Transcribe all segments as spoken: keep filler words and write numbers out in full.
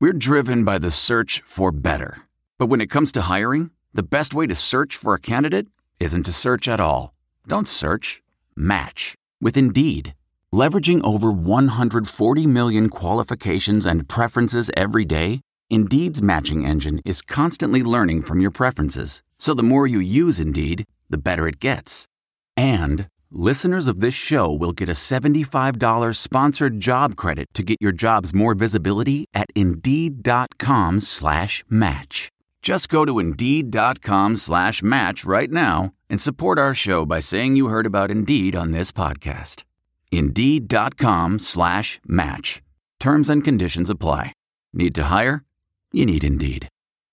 We're driven by the search for better. But when it comes to hiring, the best way to search for a candidate isn't to search at all. Don't search. Match with Indeed. Leveraging over one hundred forty million qualifications and preferences every day, Indeed's matching engine is constantly learning from your preferences. So the more you use Indeed, the better it gets. And listeners of this show will get a seventy-five dollars sponsored job credit to get your jobs more visibility at Indeed.com slash match. Just go to Indeed.com slash match right now and support our show by saying you heard about Indeed on this podcast. Indeed.com slash match. Terms and conditions apply. Need to hire? You need Indeed.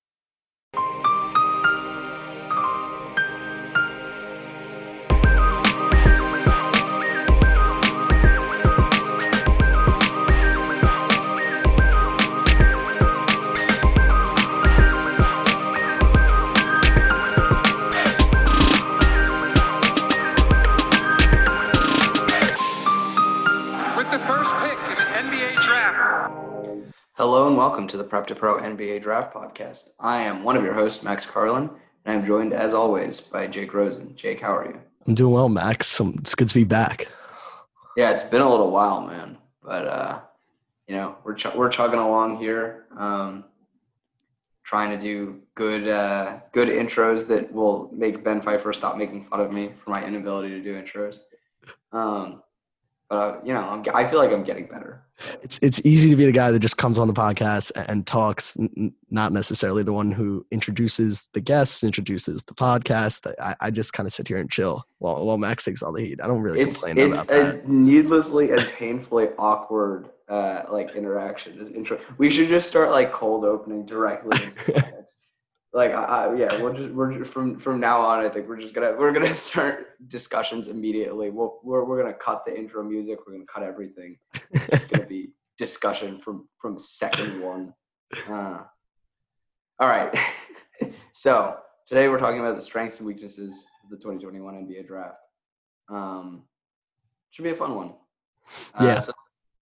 Hello and welcome to the Prep to Pro N B A Draft Podcast. I am one of your hosts, Max Carlin, and I'm joined, as always, by Jake Rosen. Jake, how are you? I'm doing well, Max. Um, it's good to be back. Yeah, it's been a little while, man. But, uh, you know, we're ch- we're chugging along here, um, trying to do good uh, good intros that will make Ben Pfeiffer stop making fun of me for my inability to do intros. Um, but, uh, you know, I'm, I feel like I'm getting better. It's it's easy to be the guy that just comes on the podcast and talks, n- not necessarily the one who introduces the guests, introduces the podcast. I, I just kind of sit here and chill while, while Max takes all the heat. I don't really it's, complain it's about that. It's a needlessly and painfully awkward uh, like interaction. This intro. We should just start like cold opening directly into context. Like, I, I, yeah, we're just we're just, from from now on. I think we're just gonna we're gonna start discussions immediately. We'll, we're we're gonna cut the intro music. We're gonna cut everything. It's gonna be discussion from from second one. Uh, all right. So today we're talking about the strengths and weaknesses of the twenty twenty-one N B A Draft. Um, should be a fun one. Uh, yeah. So,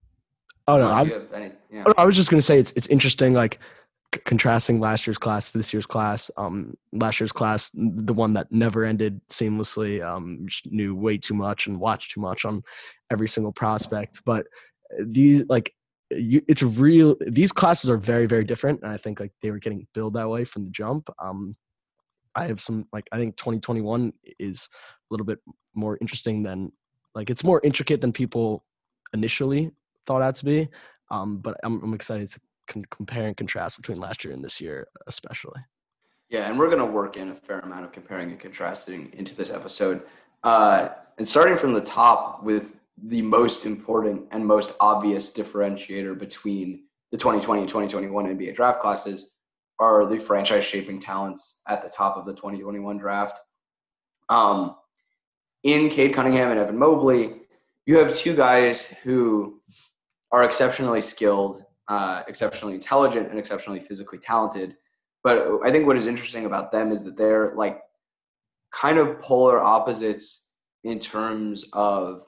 oh no, I, any, yeah. I was just gonna say it's it's interesting, like c- contrasting last year's class to this year's class. Um, last year's class, the one that never ended seamlessly, um, just knew way too much and watched too much on every single prospect. But these like. You, it's real. These classes are very, very different, and I think like they were getting billed that way from the jump. Um, I have some like I think twenty twenty-one is a little bit more interesting than like it's more intricate than people initially thought out to be. Um, but I'm I'm excited to con- compare and contrast between last year and this year, especially. Yeah, and we're gonna work in a fair amount of comparing and contrasting into this episode, uh, and starting from the top with the most important and most obvious differentiator between the twenty twenty and twenty twenty-one N B A draft classes are the franchise shaping talents at the top of the twenty twenty-one draft. Um, in Cade Cunningham and Evan Mobley, you have two guys who are exceptionally skilled, uh, exceptionally intelligent, and exceptionally physically talented. But I think what is interesting about them is that they're like kind of polar opposites in terms of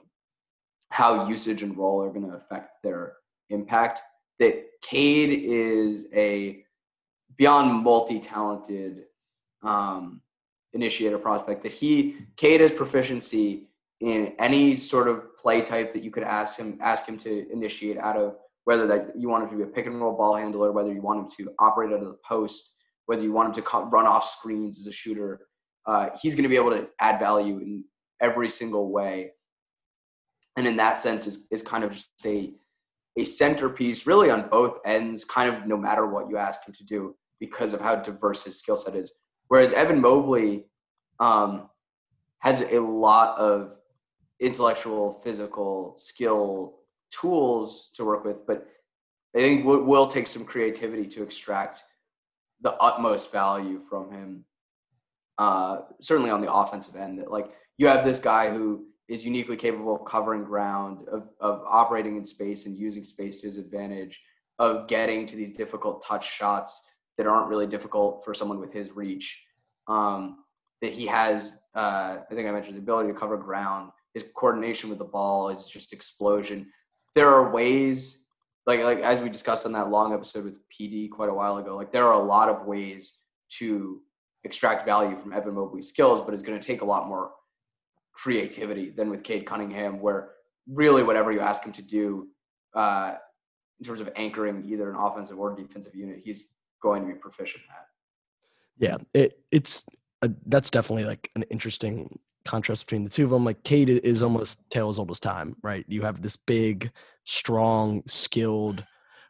how usage and role are going to affect their impact. That Cade is a beyond multi-talented um, initiator prospect. That he Cade has proficiency in any sort of play type that you could ask him ask him to initiate out of. Whether that you want him to be a pick and roll ball handler, whether you want him to operate out of the post, whether you want him to run off screens as a shooter, uh, he's going to be able to add value in every single way. And in that sense is, is kind of just a, a centerpiece really on both ends, kind of no matter what you ask him to do because of how diverse his skill set is. Whereas Evan Mobley um, has a lot of intellectual, physical skill tools to work with, but I think w- will take some creativity to extract the utmost value from him. Uh, certainly on the offensive end, that like you have this guy who is uniquely capable of covering ground, of, of operating in space and using space to his advantage, of getting to these difficult touch shots that aren't really difficult for someone with his reach. Um, that he has, uh, I think I mentioned the ability to cover ground. His coordination with the ball is just explosion. There are ways, like like as we discussed on that long episode with P D quite a while ago, like there are a lot of ways to extract value from Evan Mobley's skills, but it's going to take a lot more creativity than with Cade Cunningham, where really whatever you ask him to do uh, in terms of anchoring either an offensive or defensive unit, he's going to be proficient at. Yeah, it it's a, that's definitely like an interesting contrast between the two of them. Like Cade is almost tale as old as time, right? You have this big, strong, skilled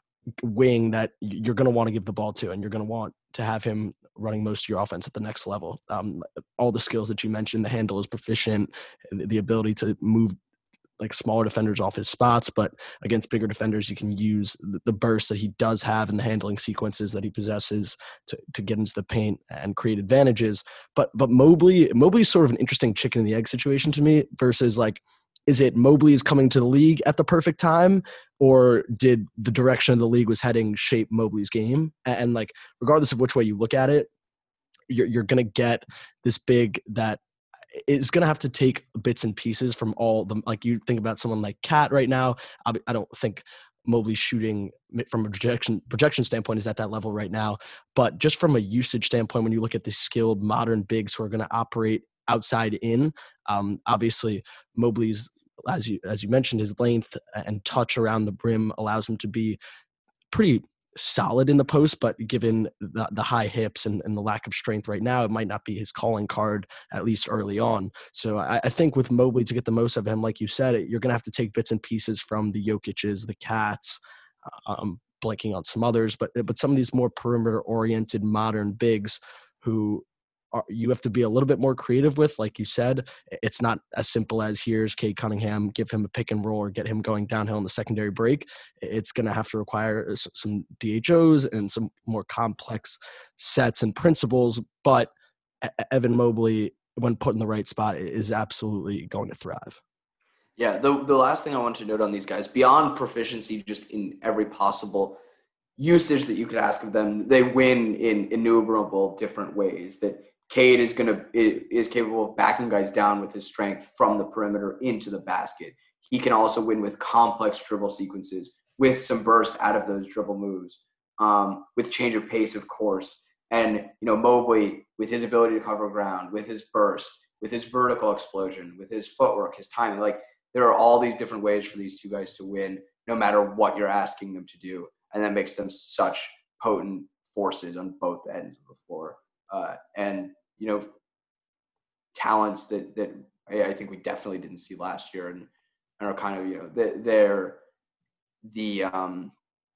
wing that you're going to want to give the ball to, and you're going to want to have him running most of your offense at the next level. Um, all the skills that you mentioned, the handle is proficient, the ability to move like smaller defenders off his spots, but against bigger defenders, you can use the, the burst that he does have and the handling sequences that he possesses to, to get into the paint and create advantages. But but Mobley, Mobley is sort of an interesting chicken and the egg situation to me versus like, is it Mobley is coming to the league at the perfect time, or did the direction of the league was heading shape Mobley's game? And, and like, regardless of which way you look at it, you're, you're going to get this big that is going to have to take bits and pieces from all the, like you think about someone like Cat right now. I, I don't think Mobley's shooting from a projection projection standpoint is at that level right now, but just from a usage standpoint, when you look at the skilled modern bigs who are going to operate outside in, um, obviously Mobley's, as you, as you mentioned, his length and touch around the rim allows him to be pretty solid in the post, but given the, the high hips and, and the lack of strength right now, it might not be his calling card, at least early on. So I, I think with Mobley, to get the most of him, like you said, you're going to have to take bits and pieces from the Jokic's, the Cats, um, blanking on some others, but but some of these more perimeter-oriented modern bigs who are, you have to be a little bit more creative with. Like you said, it's not as simple as here's Cade Cunningham, give him a pick and roll or get him going downhill in the secondary break. It's going to have to require some D H Os and some more complex sets and principles. But Evan Mobley, when put in the right spot, is absolutely going to thrive. Yeah, the the last thing I want to note on these guys, beyond proficiency just in every possible usage that you could ask of them, they win in innumerable different ways. That Cade is going to is capable of backing guys down with his strength from the perimeter into the basket. He can also win with complex dribble sequences, with some burst out of those dribble moves, um, with change of pace, of course. And you know, Mobley, with his ability to cover ground, with his burst, with his vertical explosion, with his footwork, his timing, like there are all these different ways for these two guys to win, no matter what you're asking them to do, and that makes them such potent forces on both ends of the floor. Uh, and you know, talents that that I think we definitely didn't see last year, and, and are kind of, you know, they're the um,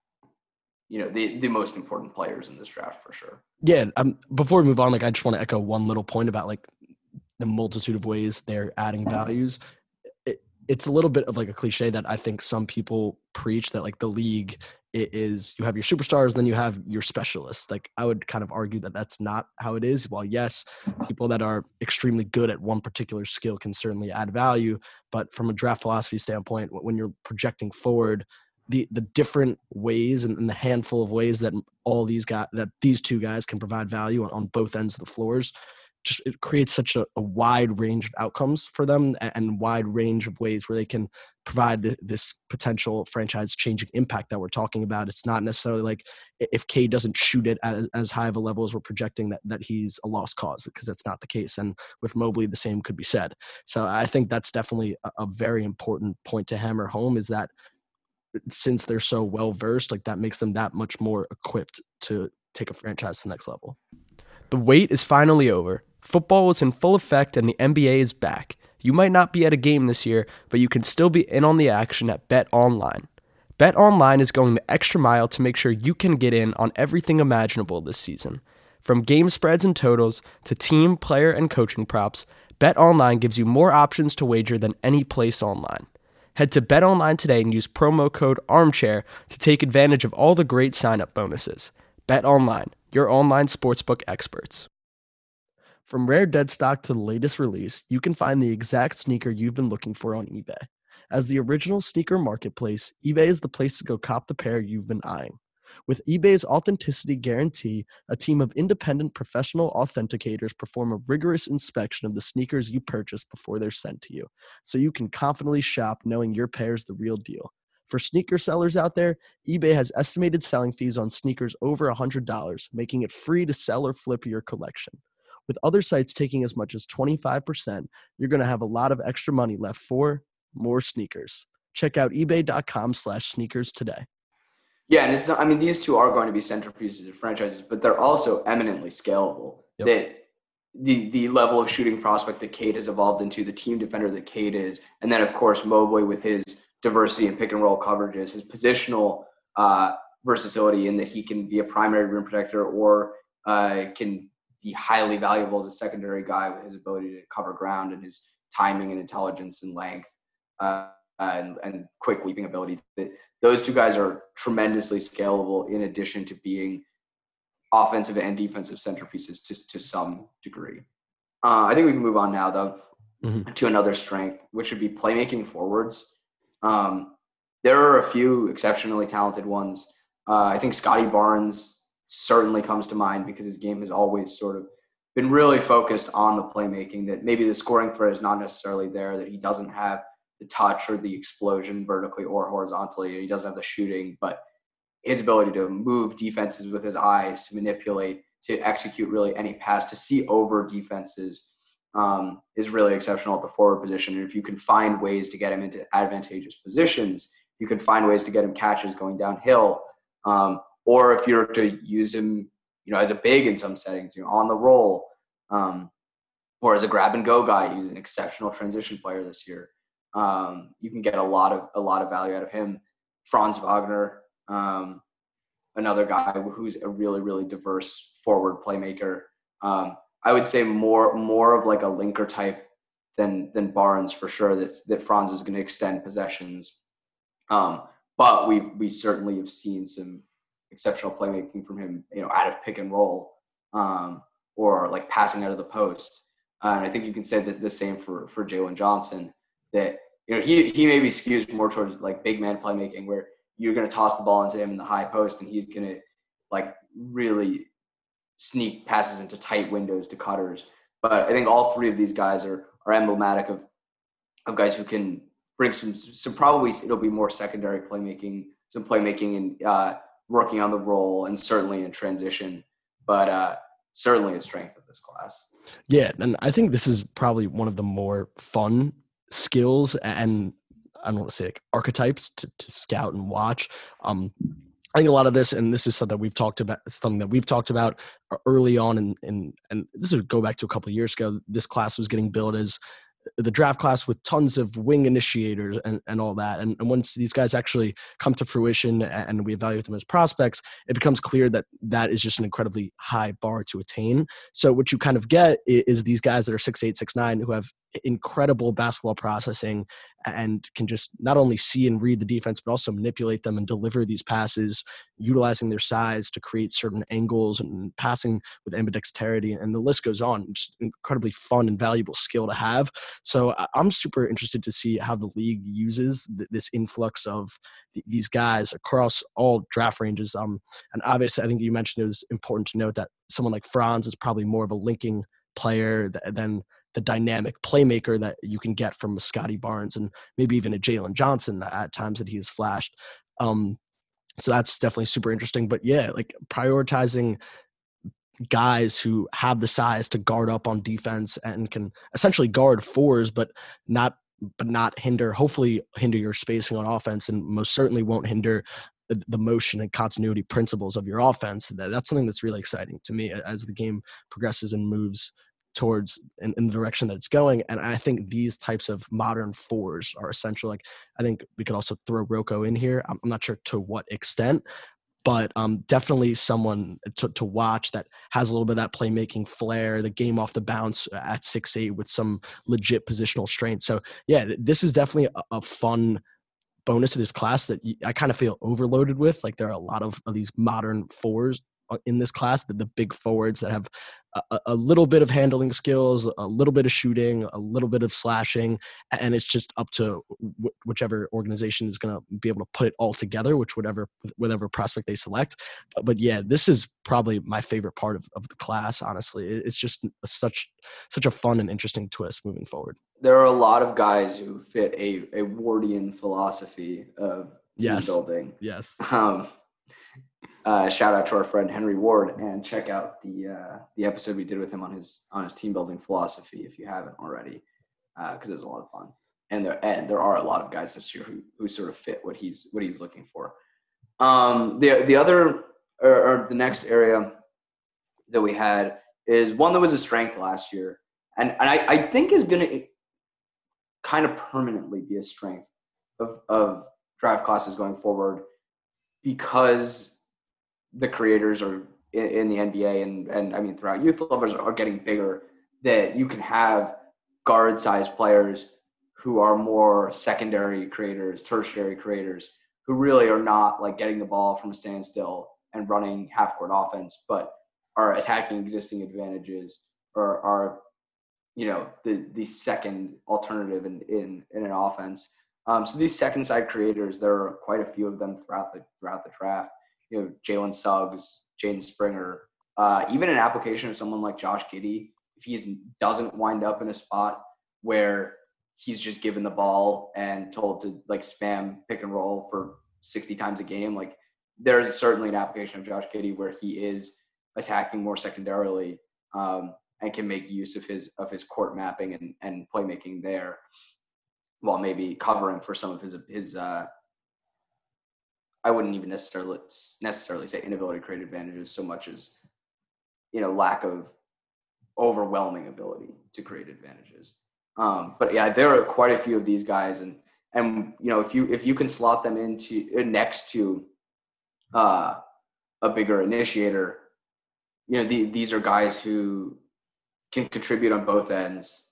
you know, the the most important players in this draft for sure. Yeah. Um. Before we move on, like I just want to echo one little point about like the multitude of ways they're adding values. It, it's a little bit of like a cliche that I think some people preach, that like the league is you have your superstars, then you have your specialists. Like I would kind of argue that that's not how it is. While yes, people that are extremely good at one particular skill can certainly add value, but from a draft philosophy standpoint, when you're projecting forward, the the different ways and, and the handful of ways that all these guys, that these two guys can provide value on, on both ends of the floors, just it creates such a, a wide range of outcomes for them and, and wide range of ways where they can provide the, this potential franchise changing impact that we're talking about. It's not necessarily like if Cade doesn't shoot it at as high of a level as we're projecting that, that he's a lost cause, because that's not the case. And with Mobley, the same could be said. So I think that's definitely a, a very important point to hammer home, is that since they're so well-versed, like that makes them that much more equipped to take a franchise to the next level. The wait is finally over. Football is in full effect and the N B A is back. You might not be at a game this year, but you can still be in on the action at BetOnline. BetOnline is going the extra mile to make sure you can get in on everything imaginable this season. From game spreads and totals to team, player, and coaching props, BetOnline gives you more options to wager than any place online. Head to BetOnline today and use promo code ARMCHAIR to take advantage of all the great sign-up bonuses. BetOnline, your online sportsbook experts. From rare dead stock to the latest release, you can find the exact sneaker you've been looking for on eBay. As the original sneaker marketplace, eBay is the place to go cop the pair you've been eyeing. With eBay's authenticity guarantee, a team of independent professional authenticators perform a rigorous inspection of the sneakers you purchase before they're sent to you, so you can confidently shop knowing your pair is the real deal. For sneaker sellers out there, eBay has estimated selling fees on sneakers over one hundred dollars, making it free to sell or flip your collection. With other sites taking as much as twenty-five percent, you're going to have a lot of extra money left for more sneakers. Check out ebay.com slash sneakers today. Yeah, and it's not, I mean, these two are going to be centerpieces of franchises, but they're also eminently scalable. Yep. That the the level of shooting prospect that Cade has evolved into, the team defender that Cade is, and then, of course, Mobley with his diversity in pick and roll coverages, his positional uh, versatility in that he can be a primary rim protector or uh, can be highly valuable as a secondary guy with his ability to cover ground and his timing and intelligence and length uh, and, and quick leaping ability. Those two guys are tremendously scalable in addition to being offensive and defensive centerpieces to, to some degree. Uh, I think we can move on now, though, mm-hmm. to another strength, which would be playmaking forwards. Um, there are a few exceptionally talented ones. Uh, I think Scotty Barnes certainly comes to mind because his game has always sort of been really focused on the playmaking, that maybe the scoring threat is not necessarily there, that he doesn't have the touch or the explosion vertically or horizontally, and he doesn't have the shooting, but his ability to move defenses with his eyes, to manipulate, to execute really any pass, to see over defenses um, is really exceptional at the forward position. And if you can find ways to get him into advantageous positions, you can find ways to get him catches going downhill. Um, or if you're to use him, you know, as a big in some settings, you know, on the roll, um, or as a grab and go guy, he's an exceptional transition player this year. Um, you can get a lot of a lot of value out of him. Franz Wagner, um, another guy who's a really really diverse forward playmaker. Um, I would say more more of like a linker type than than Barnes for sure. That's that Franz is going to extend possessions, um, but we we certainly have seen some exceptional playmaking from him, you know, out of pick and roll um, or like passing out of the post. Uh, and I think you can say that the same for for Jalen Johnson. That, you know, he he maybe skews more towards like big man playmaking, where you're going to toss the ball into him in the high post and he's going to like really sneak passes into tight windows to cutters. But I think all three of these guys are are emblematic of of guys who can bring some some probably it'll be more secondary playmaking, some playmaking and uh, working on the roll, and certainly in transition. But uh, certainly a strength of this class. Yeah, and I think this is probably one of the more fun skills and I don't want to say like archetypes to, to scout and watch. Um, I think a lot of this, and this is something that we've talked about, something that we've talked about early on, and and and this would go back to a couple of years ago. This class was getting built as the draft class with tons of wing initiators and, and all that. And, and once these guys actually come to fruition and we evaluate them as prospects, it becomes clear that that is just an incredibly high bar to attain. So what you kind of get is, is these guys that are six eight, six nine who have incredible basketball processing and can just not only see and read the defense, but also manipulate them and deliver these passes, utilizing their size to create certain angles and passing with ambidexterity. And the list goes on. Just incredibly fun and valuable skill to have. So I'm super interested to see how the league uses th- this influx of th- these guys across all draft ranges. Um, and obviously, I think you mentioned it was important to note that someone like Franz is probably more of a linking player th- than the dynamic playmaker that you can get from a Scotty Barnes and maybe even a Jalen Johnson at times that he has flashed. Um, so that's definitely super interesting. But yeah, like prioritizing guys who have the size to guard up on defense and can essentially guard fours, but not but not hinder, hopefully hinder your spacing on offense, and most certainly won't hinder the motion and continuity principles of your offense. That's something that's really exciting to me as the game progresses and moves towards in, in the direction that it's going. And I think these types of modern fours are essential. Like, I think we could also throw Rocco in here. I'm, I'm not sure to what extent, but um, definitely someone to, to watch that has a little bit of that playmaking flair, the game off the bounce at six eight with some legit positional strength. So yeah, this is definitely a, a fun bonus to this class that I kind of feel overloaded with. Like, there are a lot of, of these modern fours in this class, the, the big forwards that have a, a little bit of handling skills, a little bit of shooting, a little bit of slashing, and it's just up to w- whichever organization is going to be able to put it all together, which whatever whatever prospect they select. But, but yeah, this is probably my favorite part of, of the class, honestly. It's just a, such such a fun and interesting twist moving forward. There are a lot of guys who fit a, a Wardian philosophy of team Yes. building. Yes. Um, uh, shout out to our friend Henry Ward, and check out the uh, the episode we did with him on his on his team building philosophy if you haven't already, because uh, it was a lot of fun. And there and there are a lot of guys this year who who sort of fit what he's what he's looking for. Um, the the other or, or the next area that we had is one that was a strength last year, and and I, I think is going to kind of permanently be a strength of of draft classes going forward, because the creators are in, in the N B A and, and I mean throughout youth levels are getting bigger, that you can have guard-sized players who are more secondary creators, tertiary creators, who really are not like getting the ball from a standstill and running half-court offense, but are attacking existing advantages or are, you know, the the second alternative in in, in an offense. Um, so these second side creators, there are quite a few of them throughout the throughout the draft. You know, Jalen Suggs, Jaden Springer, uh, even an application of someone like Josh Giddey, if he doesn't wind up in a spot where he's just given the ball and told to like spam pick and roll for sixty times a game, like there's certainly an application of Josh Giddey where he is attacking more secondarily um, and can make use of his of his court mapping and, and playmaking there, while maybe covering for some of his his uh, I wouldn't even necessarily necessarily say inability to create advantages so much as, you know, lack of overwhelming ability to create advantages. Um, but yeah, there are quite a few of these guys, and and you know, if you if you can slot them into next to uh, a bigger initiator, you know, the, these are guys who can contribute on both ends,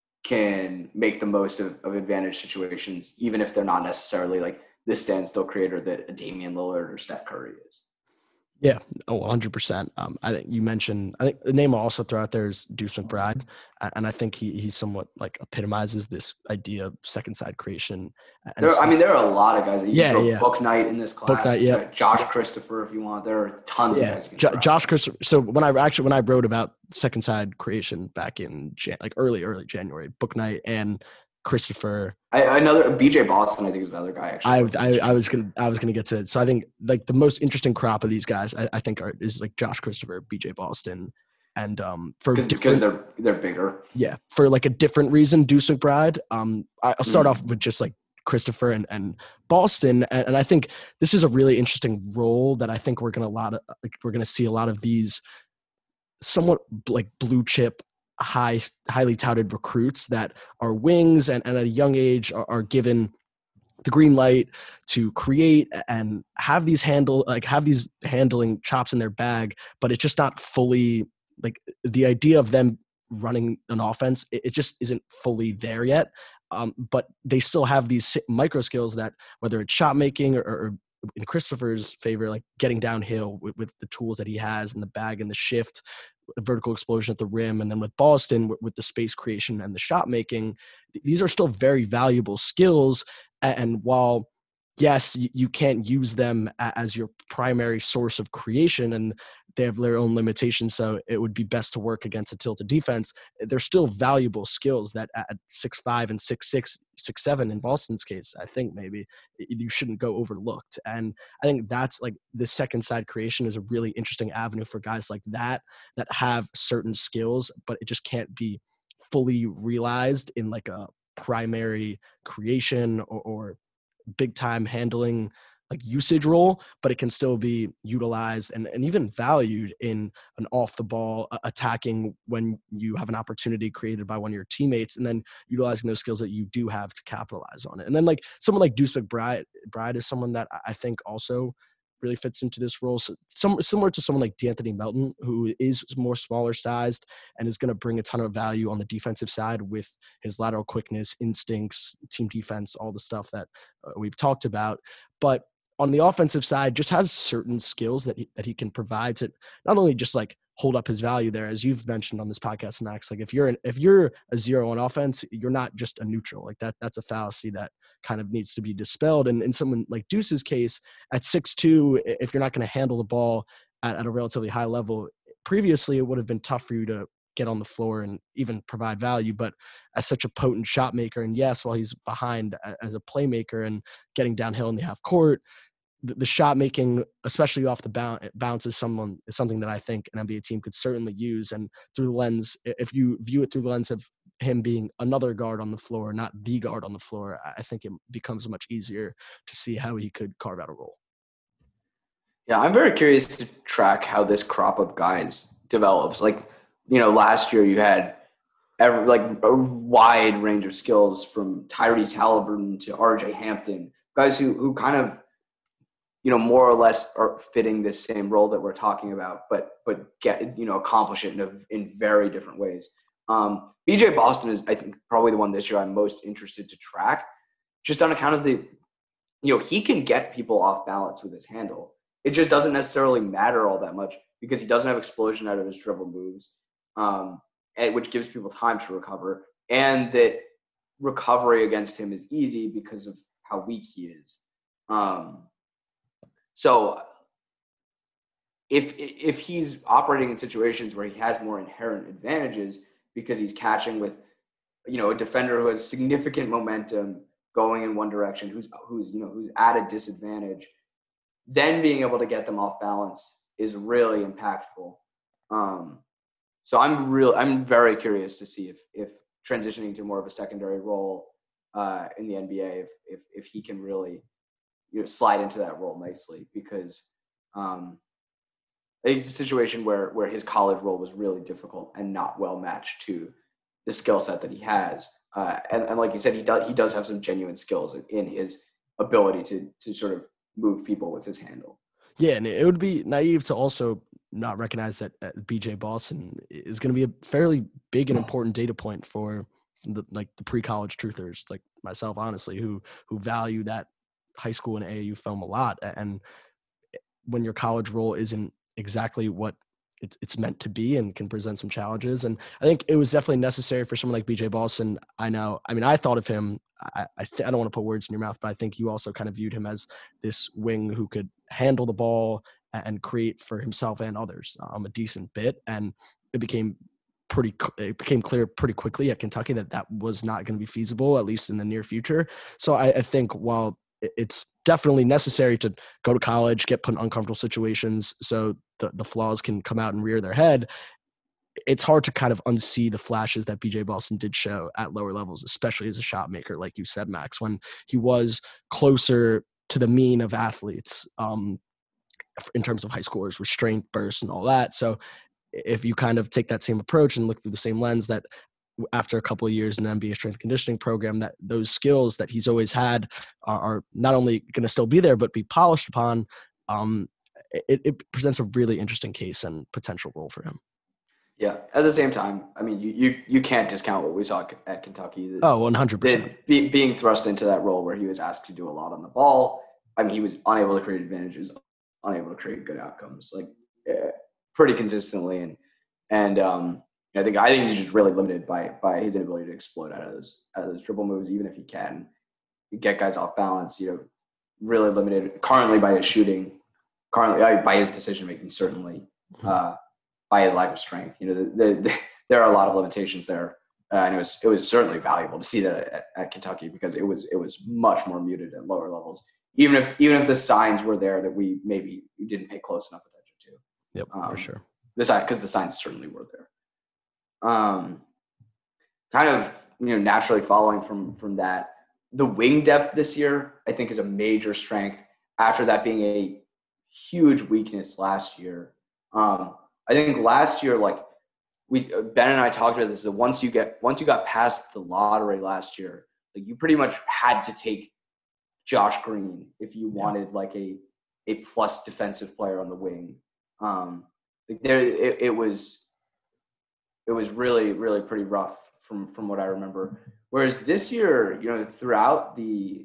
can make the most of, of advantage situations, even if they're not necessarily like the standstill creator that a Damian Lillard or Steph Curry is. Yeah, oh, one hundred percent. Um, I think you mentioned, I think the name I'll also throw out there is Deuce McBride. And I think he he somewhat like epitomizes this idea of second side creation. And there, I mean, there are a lot of guys. You yeah, throw yeah. Book Knight in this class. Book Knight, yeah. Josh Christopher, if you want. There are tons yeah. of guys. You can Jo- throw Josh out. Christopher. So when I actually, when I wrote about second side creation back in Jan- like early, early January, Book Knight and Christopher. I, another B J Boston, I think, is another guy. Actually, I, I I was gonna I was gonna get to it. So I think like the most interesting crop of these guys, I, I think, are is like Josh Christopher, B J Boston, and um for because they're they're bigger. Yeah, for like a different reason, Deuce McBride. Um, I'll start Mm. off with just like Christopher and, and Boston, and, and I think this is a really interesting role that I think we're gonna a lot of like we're gonna see a lot of these somewhat like blue chip, high highly touted recruits that are wings and, and at a young age are, are given the green light to create and have these handle like have these handling chops in their bag, but it's just not fully like the idea of them running an offense. It, it just isn't fully there yet. Um, but they still have these micro skills that whether it's shot making or, or in Christopher's favor, like getting downhill with, with the tools that he has in the bag and the shift, vertical explosion at the rim, and then with Boston with, with the space creation and the shot making, these are still very valuable skills. And while yes, you can't use them as your primary source of creation, and they have their own limitations, so it would be best to work against a tilted defense, they're still valuable skills that at six five and six six, six seven in Boston's case, I think maybe you shouldn't go overlooked. And I think that's like the second side creation is a really interesting avenue for guys like that that have certain skills, but it just can't be fully realized in like a primary creation or, or big time handling like usage role, but it can still be utilized and, and even valued in an off the ball uh, attacking when you have an opportunity created by one of your teammates, and then utilizing those skills that you do have to capitalize on it. And then like someone like Deuce McBride Bride is someone that I think also really fits into this role. So some, similar to someone like D'Anthony Melton, who is more smaller sized and is going to bring a ton of value on the defensive side with his lateral quickness, instincts, team defense, all the stuff that uh, we've talked about. But on the offensive side, just has certain skills that he, that he can provide to not only just like hold up his value there, as you've mentioned on this podcast, Max. Like if you're an, if you're a zero on offense, you're not just a neutral. Like that, that's a fallacy that kind of needs to be dispelled. And in someone like Deuce's case, at six two, if you're not going to handle the ball at, at a relatively high level, previously it would have been tough for you to get on the floor and even provide value, but as such a potent shot maker. And yes, while he's behind as a playmaker and getting downhill in the half court, the, the shot making, especially off the bounce, bounce is someone is something that I think an N B A team could certainly use. And through the lens, if you view it through the lens of him being another guard on the floor, not the guard on the floor, I think it becomes much easier to see how he could carve out a role. Yeah, I'm very curious to track how this crop of guys develops. Like, you know, last year you had every, like a wide range of skills from Tyrese Halliburton to R J Hampton, guys who who kind of, you know, more or less are fitting this same role that we're talking about, but but get, you know, accomplish it in a, in very different ways. Um, B J Boston is, I think, probably the one this year I'm most interested to track, just on account of the, you know, he can get people off balance with his handle. It just doesn't necessarily matter all that much because he doesn't have explosion out of his dribble moves, um, and, which gives people time to recover, and that recovery against him is easy because of how weak he is. Um, so if if he's operating in situations where he has more inherent advantages because he's catching with, you know, a defender who has significant momentum going in one direction, who's who's you know who's at a disadvantage, then being able to get them off balance is really impactful. Um, so I'm real. I'm very curious to see if if transitioning to more of a secondary role uh, in the N B A, if if if he can really, you know, slide into that role nicely, because um, it's a situation where where his college role was really difficult and not well matched to the skill set that he has. Uh, and, and like you said, he does he does have some genuine skills in his ability to to sort of move people with his handle. Yeah, and it would be naive to also not recognize that B J Boston is going to be a fairly big and important data point for the, like the pre-college truthers like myself, honestly, who who value that high school and A A U film a lot. And when your college role isn't exactly what it's it's meant to be and can present some challenges, and I think it was definitely necessary for someone like B J Boston. I know, I mean, I thought of him. I I, th- I don't want to put words in your mouth, but I think you also kind of viewed him as this wing who could handle the ball and create for himself and others um, a decent bit. And it became pretty it became clear pretty quickly at Kentucky that that was not going to be feasible, at least in the near future. So I, I think while it's definitely necessary to go to college, get put in uncomfortable situations so the, the flaws can come out and rear their head, it's hard to kind of unsee the flashes that B J Boston did show at lower levels, especially as a shot maker, like you said, Max, when he was closer to the mean of athletes um, in terms of high scores with strength, burst, and all that. So if you kind of take that same approach and look through the same lens, that after a couple of years in an N B A strength conditioning program, that those skills that he's always had are, are not only going to still be there, but be polished upon, um, it, it presents a really interesting case and potential role for him. Yeah. At the same time, I mean, you you, you can't discount what we saw at Kentucky. The, oh, one hundred percent. Be, being thrust into that role where he was asked to do a lot on the ball. I mean, he was unable to create advantages, unable to create good outcomes, like uh, pretty consistently. And, and um, I think I think he's just really limited by by his inability to explode out of those out of those dribble moves, even if he can get guys off balance. You know, really limited currently by his shooting, currently by his decision making, certainly. Uh, by his lack of strength. You know, the, the, the, there are a lot of limitations there. Uh, and it was, it was certainly valuable to see that at, at Kentucky, because it was, it was much more muted at lower levels, even if, even if the signs were there that we maybe didn't pay close enough attention to. Yep, um, for sure. The sign, because the signs certainly were there. Um, kind of, you know, naturally following from, from that, the wing depth this year, I think, is a major strength after that being a huge weakness last year. Um, I think last year, like we, Ben and I talked about this, that once you get, once you got past the lottery last year, like you pretty much had to take Josh Green if you Yeah. wanted like a, a plus defensive player on the wing. Um, like there, it, it was, it was really, really pretty rough from, from what I remember. Whereas this year, you know, throughout the,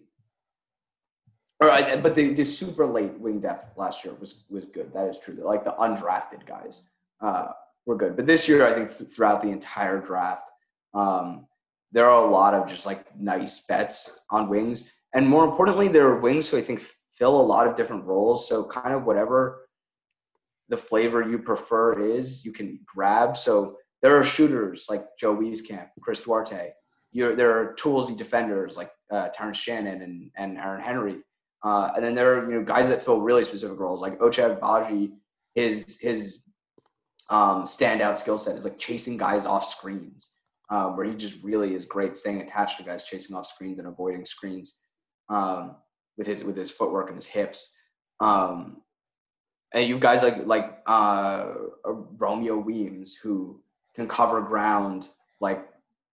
or I, but the, the super late wing depth last year was, was good. That is true. Like the undrafted guys uh, were good. But this year, I think th- throughout the entire draft, um, there are a lot of just like nice bets on wings. And more importantly, there are wings who I think fill a lot of different roles. So kind of whatever the flavor you prefer is, you can grab. So there are shooters like Joe Wieskamp, Chris Duarte. You're, there are toolsy defenders like uh, Terrence Shannon and, and Aaron Henry. Uh, and then there are, you know, guys that fill really specific roles like Ochai Agbaji. His, his um, standout skill set is like chasing guys off screens, um, where he just really is great staying attached to guys, chasing off screens and avoiding screens um, with his with his footwork and his hips. Um, and you guys like like uh, Romeo Weems, who can cover ground like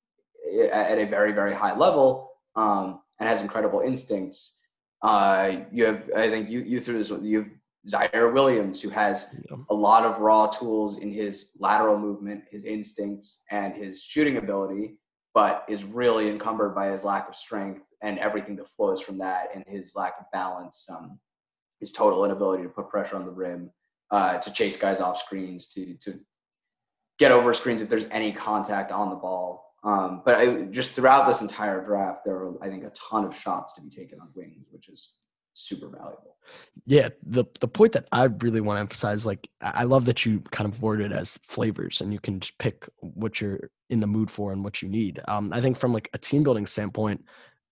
at a very, very high level um, and has incredible instincts. Uh, you have, I think you, you threw this one, you have Zaire Williams, who has Yeah. a lot of raw tools in his lateral movement, his instincts, and his shooting ability, but is really encumbered by his lack of strength and everything that flows from that, and his lack of balance, um, his total inability to put pressure on the rim, uh, to chase guys off screens, to to get over screens if there's any contact on the ball. Um, but I, just throughout this entire draft, there are, I think, a ton of shots to be taken on wings, which is super valuable. Yeah, the the point that I really want to emphasize, like, I love that you kind of word it as flavors, and you can just pick what you're in the mood for and what you need. Um, I think from like a team building standpoint,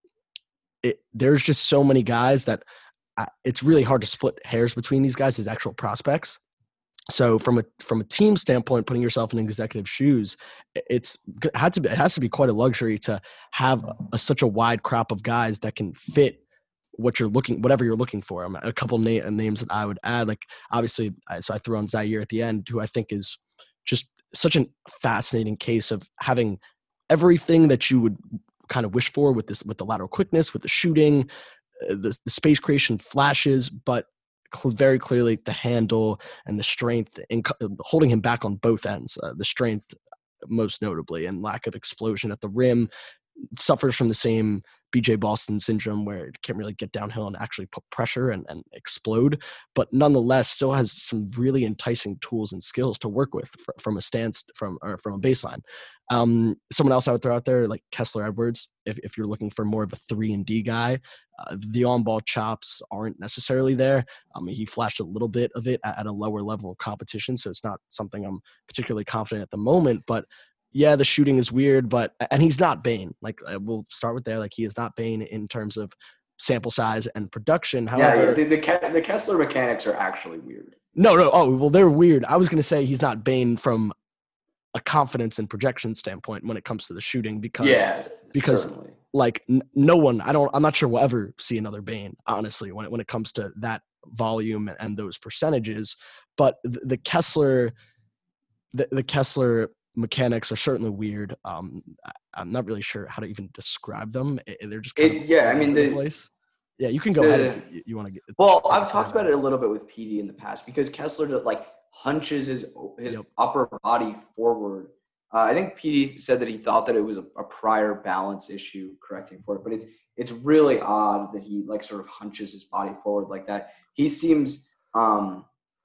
it there's just so many guys that I, it's really hard to split hairs between these guys as actual prospects. So from a from a team standpoint, putting yourself in executive shoes, it's it had to be, it has to be quite a luxury to have a, such a wide crop of guys that can fit what you're looking, whatever you're looking for. Um, a couple na- names that I would add, like obviously, I, so I threw on Zaire at the end, who I think is just such a fascinating case of having everything that you would kind of wish for with this, with the lateral quickness, with the shooting, uh, the, the space creation flashes, but cl- very clearly the handle and the strength and co- holding him back on both ends, uh, the strength most notably, and lack of explosion at the rim. Suffers from the same B J Boston syndrome where it can't really get downhill and actually put pressure and, and explode, but nonetheless still has some really enticing tools and skills to work with fr- from a stance, from or from a baseline. Um, someone else I would throw out there, like Kessler Edwards, if, if you're looking for more of a three and D guy, uh, the on-ball chops aren't necessarily there. Um, he flashed a little bit of it at, at a lower level of competition, so it's not something I'm particularly confident at the moment, but yeah, the shooting is weird, but and he's not Bane. Like uh, we'll start with there. Like he is not Bane in terms of sample size and production. However, yeah, the the, Ke- the Kessler mechanics are actually weird. no, no. Oh, well, they're weird. I was going to say he's not Bane from a confidence and projection standpoint when it comes to the shooting, because Yeah, because certainly. like n- no one, I don't, I'm not sure we'll ever see another Bane, honestly, when it when it comes to that volume and those percentages. But the, the Kessler, the, the Kessler. mechanics are certainly weird. Um, I, I'm not really sure how to even describe them. It, they're just kind It, of yeah, I all mean, over the the, place. Yeah, you can go the, ahead if you, you want to get. well, get I've us talked started. about it a little bit with P D in the past, because Kessler like hunches his his Yep. upper body forward. Uh, I think P D said that he thought that it was a, a prior balance issue, correcting for it, but it's it's really odd that he like sort of hunches his body forward like that. He seems um,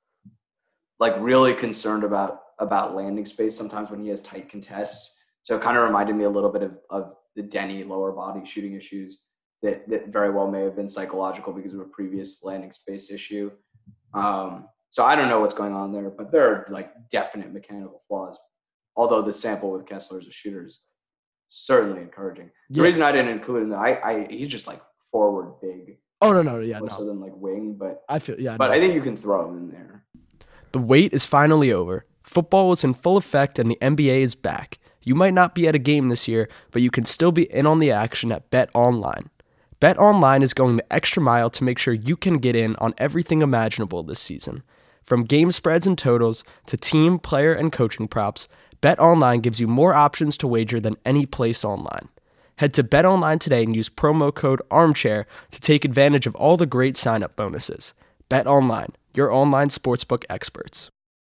like really concerned about about landing space sometimes when he has tight contests. So it kind of reminded me a little bit of, of the Denny lower body shooting issues that, that very well may have been psychological because of a previous landing space issue. Um, so I don't know what's going on there, but there are like definite mechanical flaws. Although the sample with Kessler as a shooter is certainly encouraging. The Yes. reason I didn't include him, I, I he's just like forward big, Oh no, no, yeah, more so no. than like wing, but I feel yeah, but no. I think you can throw him in there. The wait is finally over. Football is in full effect and the N B A is back. You might not be at a game this year, but you can still be in on the action at BetOnline. BetOnline is going the extra mile to make sure you can get in on everything imaginable this season. From game spreads and totals to team, player, and coaching props, BetOnline gives you more options to wager than any place online. Head to BetOnline today and use promo code ARMCHAIR to take advantage of all the great sign-up bonuses. BetOnline, your online sportsbook experts.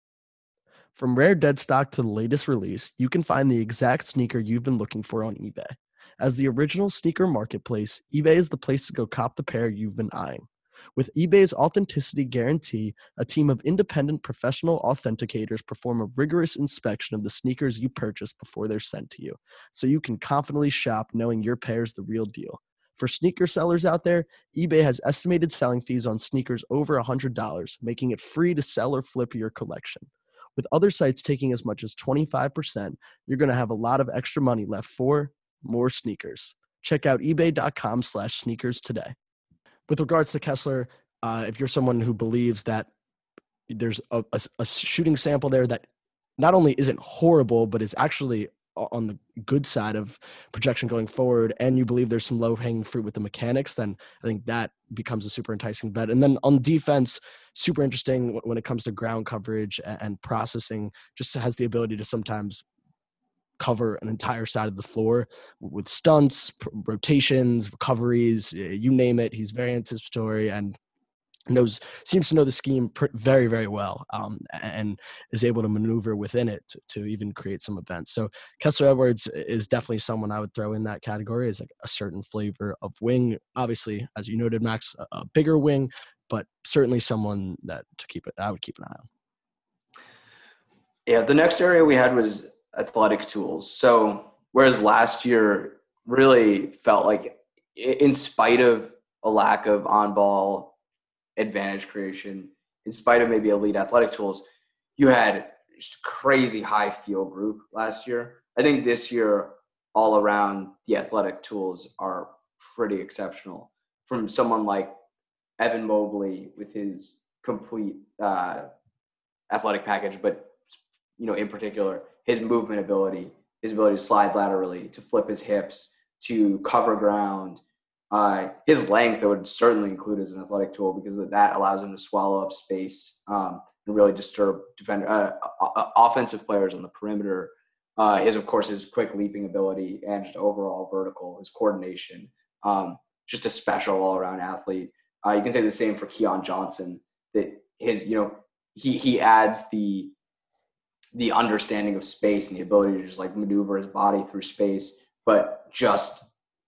From rare dead stock to the latest release, you can find the exact sneaker you've been looking for on eBay. As the original sneaker marketplace, eBay is the place to go cop the pair you've been eyeing. With eBay's authenticity guarantee, a team of independent professional authenticators perform a rigorous inspection of the sneakers you purchase before they're sent to you, so you can confidently shop knowing your pair's the real deal. For sneaker sellers out there, eBay has estimated selling fees on sneakers over one hundred dollars, making it free to sell or flip your collection. With other sites taking as much as twenty-five percent, you're going to have a lot of extra money left for more sneakers. Check out ebay.com slash sneakers today. With regards to Kessler, uh, if you're someone who believes that there's a, a, a shooting sample there that not only isn't horrible, but is actually on the good side of projection going forward, and you believe there's some low-hanging fruit with the mechanics, then I think that becomes a super enticing bet. And then on defense, super interesting when it comes to ground coverage and processing, just has the ability to sometimes cover an entire side of the floor with stunts, rotations, recoveries, you name it. He's very anticipatory and knows seems to know the scheme very, very well, um, and is able to maneuver within it to, to even create some events. So Kessler Edwards is definitely someone I would throw in that category as like a certain flavor of wing. Obviously, as you noted, Max, a, a bigger wing, but certainly someone that to keep it. I would keep an eye on. Yeah, the next area we had was athletic tools. So whereas last year really felt like, in spite of a lack of on-ball advantage creation, in spite of maybe elite athletic tools, you had just crazy high field group last year. I think this year, all around, the athletic tools are pretty exceptional. From someone like Evan Mobley with his complete uh, athletic package, but you know, in particular, his movement ability, his ability to slide laterally, to flip his hips, to cover ground. Uh, his length I would certainly include as an athletic tool, because that allows him to swallow up space um, and really disturb defender, uh, uh, offensive players on the perimeter. Uh, his, of course, his quick leaping ability and just overall vertical, his coordination, um, just a special all-around athlete. Uh, you can say the same for Keon Johnson. That his, you know, he he adds the the understanding of space and the ability to just like maneuver his body through space, but just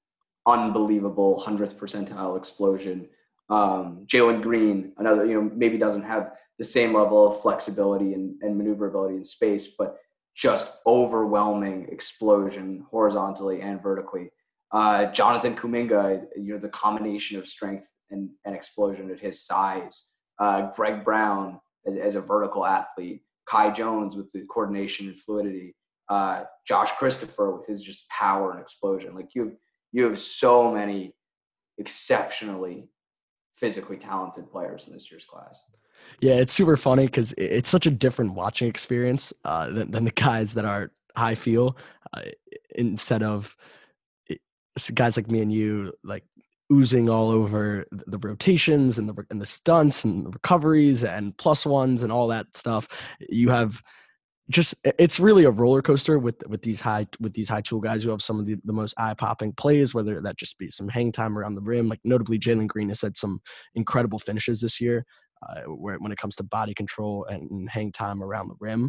unbelievable hundredth percentile explosion. Um, Jalen Green, another, you know, maybe doesn't have the same level of flexibility and, and maneuverability in space, but just overwhelming explosion horizontally and vertically. Uh, Jonathan Kuminga, you know, the combination of strength and, and explosion at his size. Uh, Greg Brown as, as a vertical athlete. Kai Jones with the coordination and fluidity. Uh, Josh Christopher with his just power and explosion. Like you, you have so many exceptionally physically talented players in this year's class. Yeah, it's super funny because it's such a different watching experience uh, than, than the guys that are high feel. Uh, instead of it, guys like me and you, like oozing all over the rotations and the and the stunts and the recoveries and plus ones and all that stuff. You have just it's really a roller coaster with with these high with these high tool guys who have some of the, the most eye popping plays, whether that just be some hang time around the rim. Like notably, Jalen Green has had some incredible finishes this year, uh, where when it comes to body control and hang time around the rim,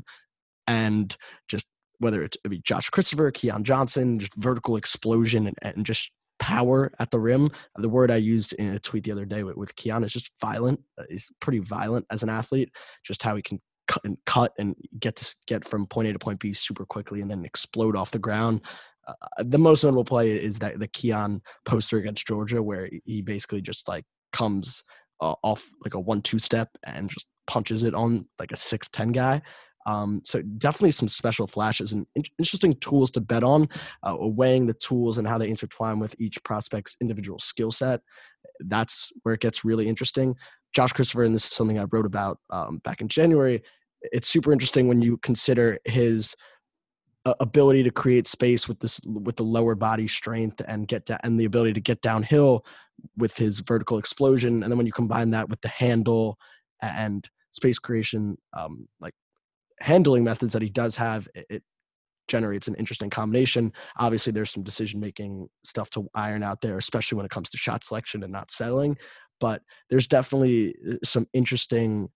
and just whether it's I mean, Josh Christopher, Keon Johnson, just vertical explosion and, and just power at the rim. The word I used in a tweet the other day with, with Keon is just violent. Uh, he's pretty violent as an athlete, just how he can cut and cut and get to get from point A to point B super quickly and then explode off the ground. Uh, the most notable play is that the Keon poster against Georgia, where he basically just like comes uh, off like a one two step and just punches it on like a six ten guy. Um, so definitely some special flashes and in- interesting tools to bet on, uh, weighing the tools and how they intertwine with each prospect's individual skill set. That's where it gets really interesting. Josh Christopher, and this is something I wrote about um, back in January, it's super interesting when you consider his uh, ability to create space with this with the lower body strength and get down, and the ability to get downhill with his vertical explosion. And then when you combine that with the handle and space creation, um, like handling methods that he does have, it, it generates an interesting combination. Obviously, there's some decision-making stuff to iron out there, especially when it comes to shot selection and not settling. But there's definitely some interesting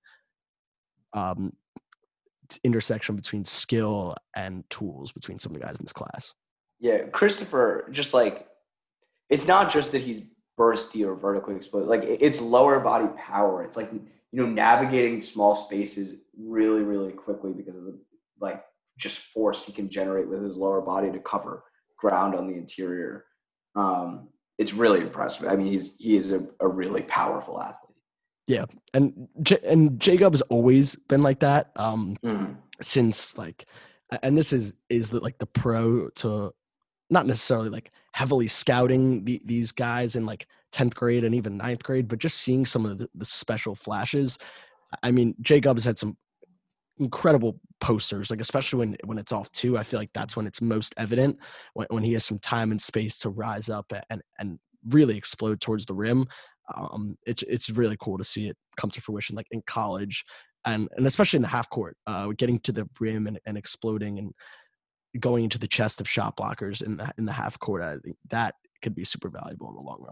um, intersection between skill and tools between some of the guys in this class. Yeah, Christopher, just like, it's not just that he's bursty or vertically explosive. Like, it's lower body power. It's like, you know, navigating small spaces really, really quickly because of the, like, just force he can generate with his lower body to cover ground on the interior. Um, it's really impressive. I mean, he's he is a, a really powerful athlete. Yeah, and J- and Jacob has always been like that. Um, mm. since like, and this is is the, like the pro to not necessarily like heavily scouting the, these guys in like tenth grade and even ninth grade, but just seeing some of the, the special flashes. I mean, Jacob has had some incredible posters, like especially when when it's off two. I feel like that's when it's most evident, when, when he has some time and space to rise up and and really explode towards the rim. Um, it's it's really cool to see it come to fruition, like in college, and and especially in the half court, uh, getting to the rim and, and exploding and going into the chest of shot blockers in the in the half court. I think that could be super valuable in the long run.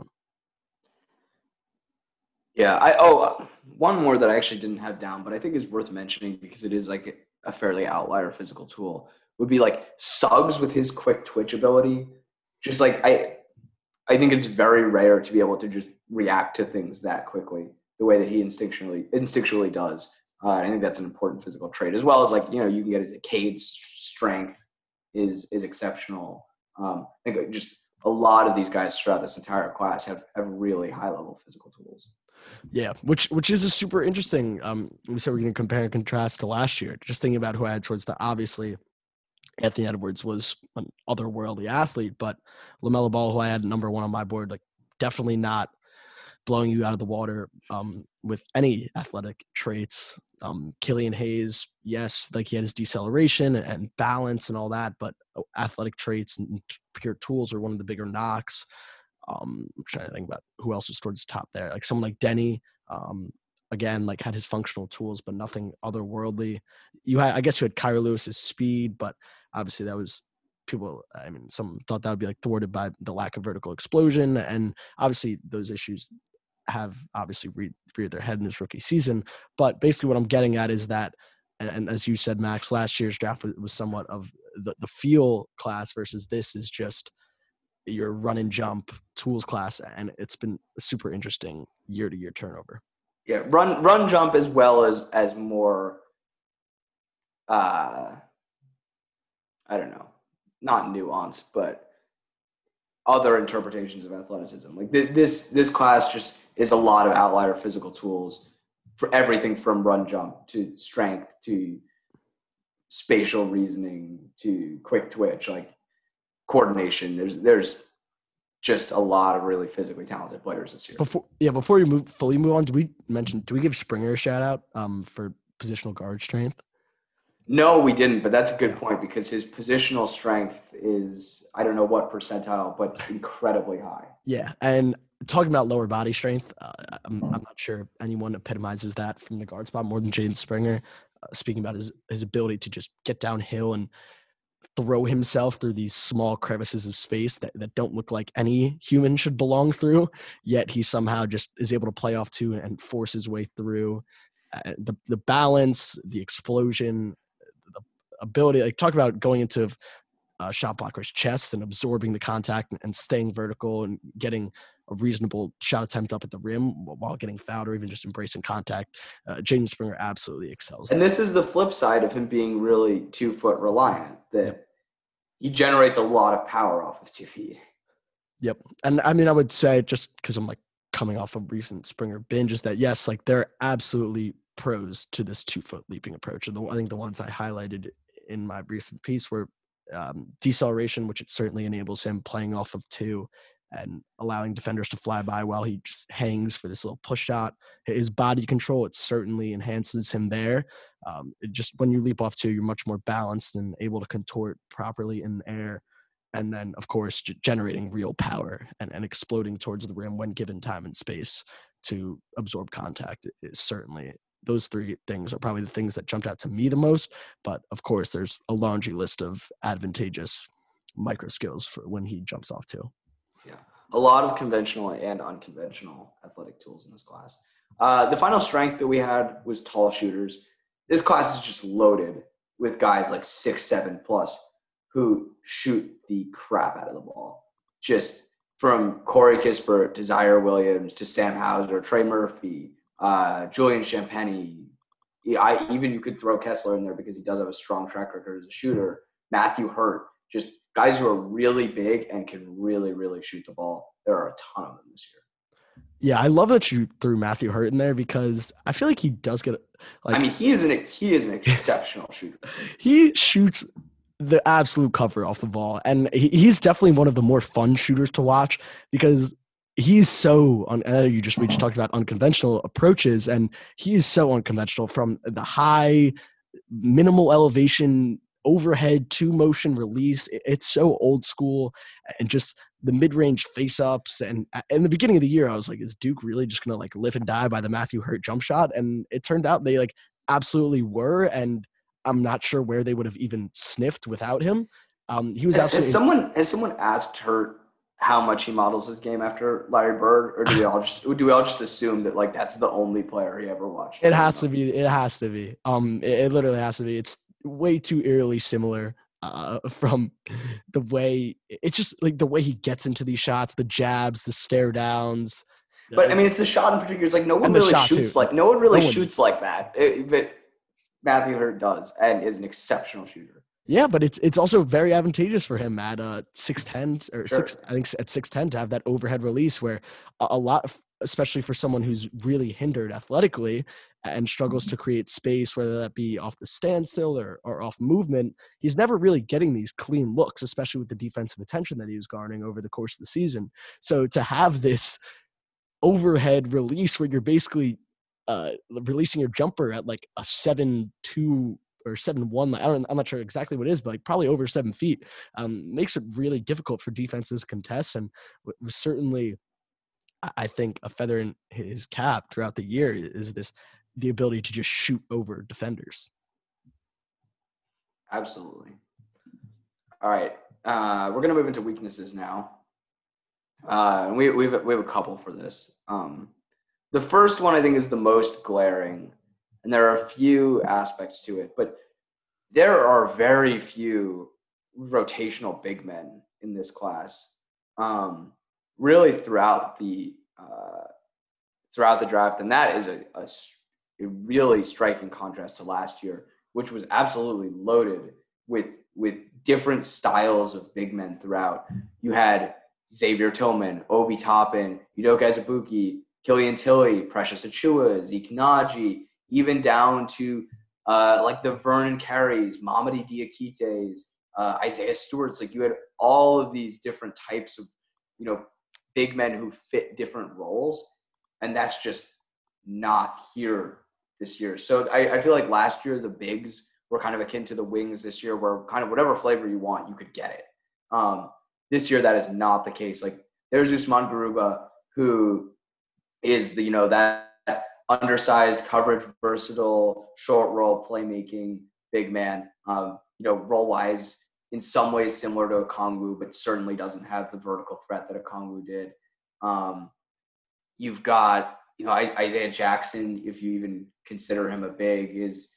Yeah, I oh one more that I actually didn't have down, but I think is worth mentioning because it is like a fairly outlier physical tool would be like Suggs with his quick twitch ability. Just like I, I think it's very rare to be able to just react to things that quickly the way that he instinctually instinctually does. Uh, I think that's an important physical trait, as well as like you know you can get a Cade's strength is is exceptional. Um, I think just a lot of these guys throughout this entire class have have really high level physical tools. Yeah, which which is a super interesting. Um, we said we're going to compare and contrast to last year. Just thinking about who I had towards the obviously, Anthony Edwards was an otherworldly athlete, but LaMelo Ball, who I had number one on my board, like definitely not blowing you out of the water um, with any athletic traits. Um, Killian Hayes, yes, like he had his deceleration and balance and all that, but athletic traits and pure tools are one of the bigger knocks. Um, I'm trying to think about who else was towards the top there. Like someone like Denny, um, again, like had his functional tools, but nothing otherworldly. You had, I guess you had Kyra Lewis's speed, but obviously that was people, I mean, some thought that would be like thwarted by the lack of vertical explosion. And obviously those issues have obviously re- reared their head in this rookie season. But basically what I'm getting at is that, and, and as you said, Max, last year's draft was, was somewhat of the, the feel class versus this is just your run and jump tools class, and it's been a super interesting year to year turnover. Yeah, run run jump as well as as more uh I don't know, not nuance, but other interpretations of athleticism. Like th- this this class just is a lot of outlier physical tools for everything from run jump to strength to spatial reasoning to quick twitch, like coordination. There's there's just a lot of really physically talented players this year. Before yeah, before we move fully move on, do we mention do we give Springer a shout out um for positional guard strength? No, we didn't, but that's a good point because his positional strength is I don't know what percentile, but incredibly high. Yeah, and talking about lower body strength, uh, I'm I'm not sure anyone epitomizes that from the guard spot more than Jaden Springer. Uh, speaking about his his ability to just get downhill and throw himself through these small crevices of space that, that don't look like any human should belong through, yet he somehow just is able to play off two and force his way through. Uh, the the balance, the explosion, the ability, like talk about going into uh, shot blocker's chest and absorbing the contact and, and staying vertical and getting a reasonable shot attempt up at the rim while getting fouled or even just embracing contact. Uh, Jaden Springer absolutely excels. And this is the flip side of him being really two foot reliant, that yep. he generates a lot of power off of two feet. Yep. And I mean, I would say just because I'm like coming off a recent Springer binge is that, yes, like they're absolutely pros to this two foot leaping approach. And the, I think the ones I highlighted in my recent piece were um, deceleration, which it certainly enables him playing off of two and allowing defenders to fly by while he just hangs for this little push shot. His body control, it certainly enhances him there. Um, it just when you leap off two, you're much more balanced and able to contort properly in the air. And then, of course, g- generating real power and, and exploding towards the rim when given time and space to absorb contact is certainly – those three things are probably the things that jumped out to me the most. But, of course, there's a laundry list of advantageous micro skills for when he jumps off too. Yeah, a lot of conventional and unconventional athletic tools in this class. Uh, the final strength that we had was tall shooters. This class is just loaded with guys like six, seven plus who shoot the crap out of the ball. Just from Corey Kispert to Zaire Williams to Sam Hauser, Trey Murphy, uh, Julian Champagny. I, even you could throw Kessler in there because he does have a strong track record as a shooter. Matthew Hurt, just guys who are really big and can really, really shoot the ball. There are a ton of them this year. Yeah, I love that you threw Matthew Hurt in there because I feel like he does get like. I mean, he is an he is an exceptional shooter. He shoots the absolute cover off the ball, and he, he's definitely one of the more fun shooters to watch because he's so. Un, I know you just we just talked about unconventional approaches, and he is so unconventional from the high, minimal elevation overhead two motion release. It's so old school, and just the mid-range face-ups. And in the beginning of the year, I was like, is Duke really just gonna like live and die by the Matthew Hurt jump shot? And it turned out they like absolutely were, and I'm not sure where they would have even sniffed without him. Um, he was has, absolutely. Has someone has someone asked Hurt how much he models his game after Larry Bird, or do we all just do we all just assume that like that's the only player he ever watched? It has to be. It has to be. Um, it, it literally has to be. It's way too eerily similar uh, from the way it's just like the way he gets into these shots, the jabs, the stare downs. But I mean, it's the shot in particular. It's like no one really shoots too. like no one really no one shoots like that. It, but Matthew Hurt does and is an exceptional shooter. Yeah, but it's it's also very advantageous for him at uh six ten or Sure. six. I think at six ten to have that overhead release where a, a lot of, especially for someone who's really hindered athletically and struggles to create space, whether that be off the standstill or, or off movement, he's never really getting these clean looks, especially with the defensive attention that he was garnering over the course of the season. So to have this overhead release where you're basically uh, releasing your jumper at like a seven two or seven one, I don't, I'm not sure exactly what it is, but like probably over seven feet, um, makes it really difficult for defenses to contest, and was certainly, I think, a feather in his cap throughout the year is this the ability to just shoot over defenders. Absolutely. All right, uh, we're gonna move into weaknesses now. Uh, we we have we have a couple for this. Um, the first one I think is the most glaring, and there are a few aspects to it, but there are very few rotational big men in this class. Um, really throughout the uh, throughout the draft, and that is a, a, a really striking contrast to last year, which was absolutely loaded with with different styles of big men throughout. You had Xavier Tillman, Obi Toppin, Udoka Azubuike, Killian Tilly, Precious Achua, Zeke Naji, even down to uh, like the Vernon Carries, Mamadi Diakites, uh, Isaiah Stewart's. Like you had all of these different types of, you know, big men who fit different roles, and that's just not here this year. So I, I feel like last year the bigs were kind of akin to the wings. This year where kind of whatever flavor you want, you could get it. Um, this year that is not the case. Like there's Usman Garuba, who is the, you know, that undersized, coverage versatile, short roll playmaking big man. Um, you know, role wise in some ways similar to Okongwu, but certainly doesn't have the vertical threat that Okongwu did. Um, you've got, you know, Isaiah Jackson, if you even consider him a big, is,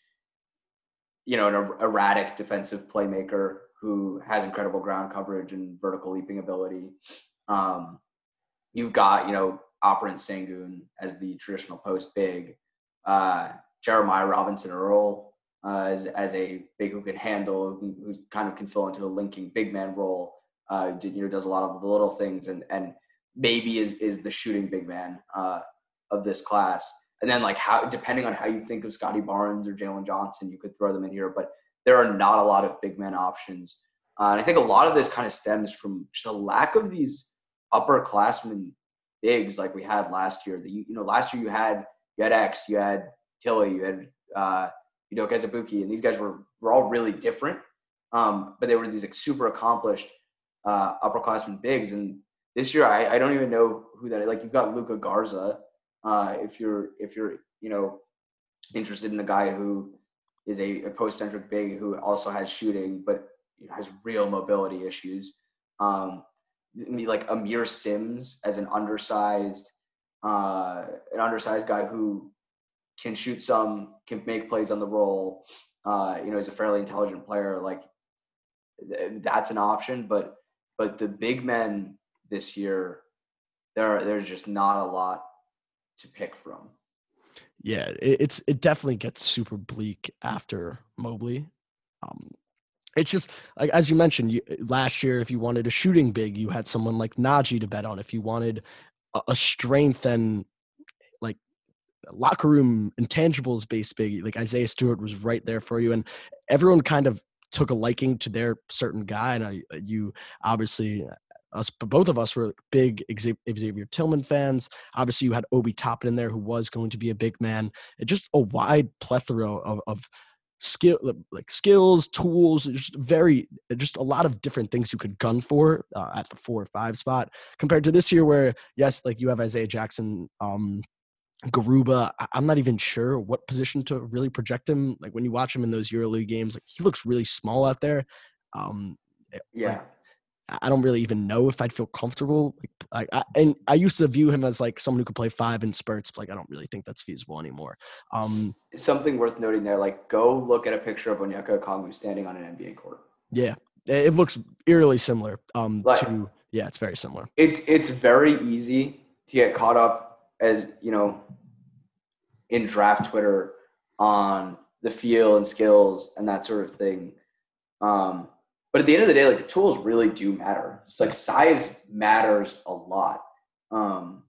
you know, an er- erratic defensive playmaker who has incredible ground coverage and vertical leaping ability. Um, you've got, you know, Operant Sengun as the traditional post big, uh, Jeremiah Robinson Earl uh, as, as a big who can handle, who, who kind of can fill into a linking big man role. Uh, did, you know, does a lot of the little things, and and maybe is is the shooting big man uh, of this class. And then like how, depending on how you think of Scotty Barnes or Jalen Johnson, you could throw them in here, but there are not a lot of big man options. Uh, and I think a lot of this kind of stems from just a lack of these upperclassmen bigs like we had last year. That you, you know, last year you had you had X, you had Tilly, you had uh, Udoka Azubuike, and these guys were were all really different, um, but they were these like super accomplished uh, upperclassmen bigs. And this year, I, I don't even know who that is. Like you've got Luka Garza. Uh, if you're if you're you know interested in a guy who is a, a post-centric big who also has shooting, but you know, has real mobility issues. Um, like Amir Sims as an undersized, uh, an undersized guy who can shoot some, can make plays on the roll. Uh, you know, he's a fairly intelligent player. Like that's an option, but but the big men this year, there there's just not a lot to pick from. Yeah, it, it's it definitely gets super bleak after Mobley. Um, It's just like, as you mentioned, you, last year, if you wanted a shooting big, you had someone like Naji to bet on. If you wanted a, a strength and like locker room intangibles based big. Like Isaiah Stewart was right there for you, and everyone kind of took a liking to their certain guy. And I, you obviously, us, both of us were big Xavier Tillman fans. Obviously, you had Obi Toppin in there, who was going to be a big man. It just a wide plethora of, of skill, like skills, tools, just very, just a lot of different things you could gun for uh, at the four or five spot. Compared to this year, where yes, like you have Isaiah Jackson. Um, Garuba, I'm not even sure what position to really project him. Like when you watch him in those EuroLeague games, like he looks really small out there. Um, yeah, like, I don't really even know if I'd feel comfortable. Like, I, I, and I used to view him as like someone who could play five in spurts. But like I don't really think that's feasible anymore. Um, something worth noting there. Like go look at a picture of Onyeka Okongwu standing on an N B A court. Yeah, it looks eerily similar. Um, like, to yeah, it's very similar. It's it's very easy to get caught up, as you know, in draft Twitter on the feel and skills and that sort of thing. Um, but at the end of the day, like the tools really do matter. It's like size matters a lot. Um,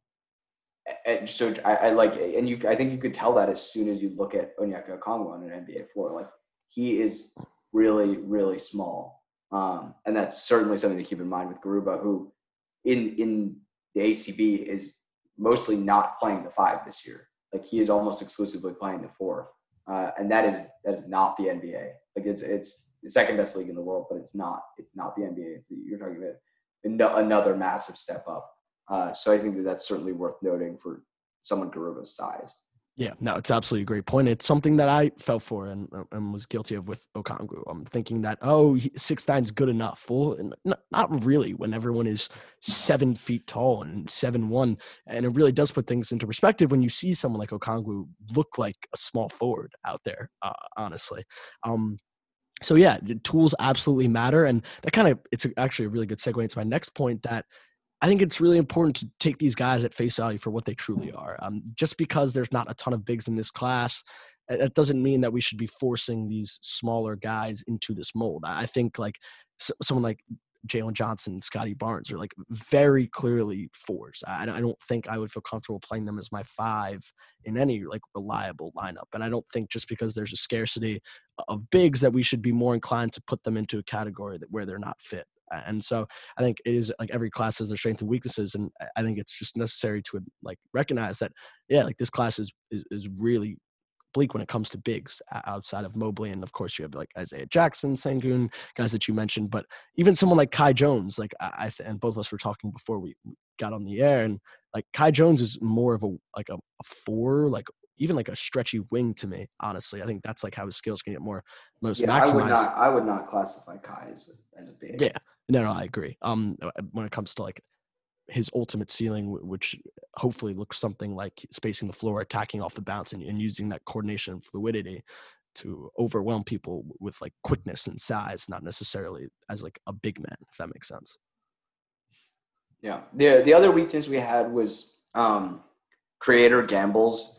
and so I, I like, and you, I think you could tell that as soon as you look at Onyeka Okongwu on an N B A floor. Like he is really, really small. Um, and that's certainly something to keep in mind with Garuba, who in, in the A C B is mostly not playing the five this year. Like he is almost exclusively playing the four. Uh, and that is, that is not the N B A. Like it's, it's the second best league in the world, but it's not, it's not the N B A. It's, you're talking about another massive step up. Uh, so I think that that's certainly worth noting for someone Garuba's size. Yeah, no, it's absolutely a great point. It's something that I fell for and, and was guilty of with Okongwu. I'm thinking that, oh, six nine is good enough. Well, not really when everyone is seven feet tall and seven one. And it really does put things into perspective when you see someone like Okongwu look like a small forward out there, uh, honestly. Um, so, yeah, the tools absolutely matter. And that kind of – it's actually a really good segue into my next point that – I think it's really important to take these guys at face value for what they truly are. Um, just because there's not a ton of bigs in this class, that doesn't mean that we should be forcing these smaller guys into this mold. I think like so, someone like Jalen Johnson, Scotty Barnes are like very clearly fours. I, I don't think I would feel comfortable playing them as my five in any like reliable lineup. And I don't think just because there's a scarcity of bigs that we should be more inclined to put them into a category that where they're not fit. And so I think it is like every class has their strengths and weaknesses. And I think it's just necessary to like recognize that, yeah, like this class is, is, is really bleak when it comes to bigs outside of Mobley. And of course you have like Isaiah Jackson, Sengun, guys that you mentioned, but even someone like Kai Jones, like I, th- and both of us were talking before we got on the air, and like Kai Jones is more of a, like a, a four, like even like a stretchy wing to me, honestly. I think that's like how his skills can get more most yeah, maximized. I would not, I would not classify Kai as a, as a big. Yeah, no, no, I agree. Um, when it comes to like his ultimate ceiling, which hopefully looks something like spacing the floor, attacking off the bounce, and, and using that coordination and fluidity to overwhelm people with like quickness and size, not necessarily as like a big man, if that makes sense. Yeah. The, the other weakness we had was um, creator gambles.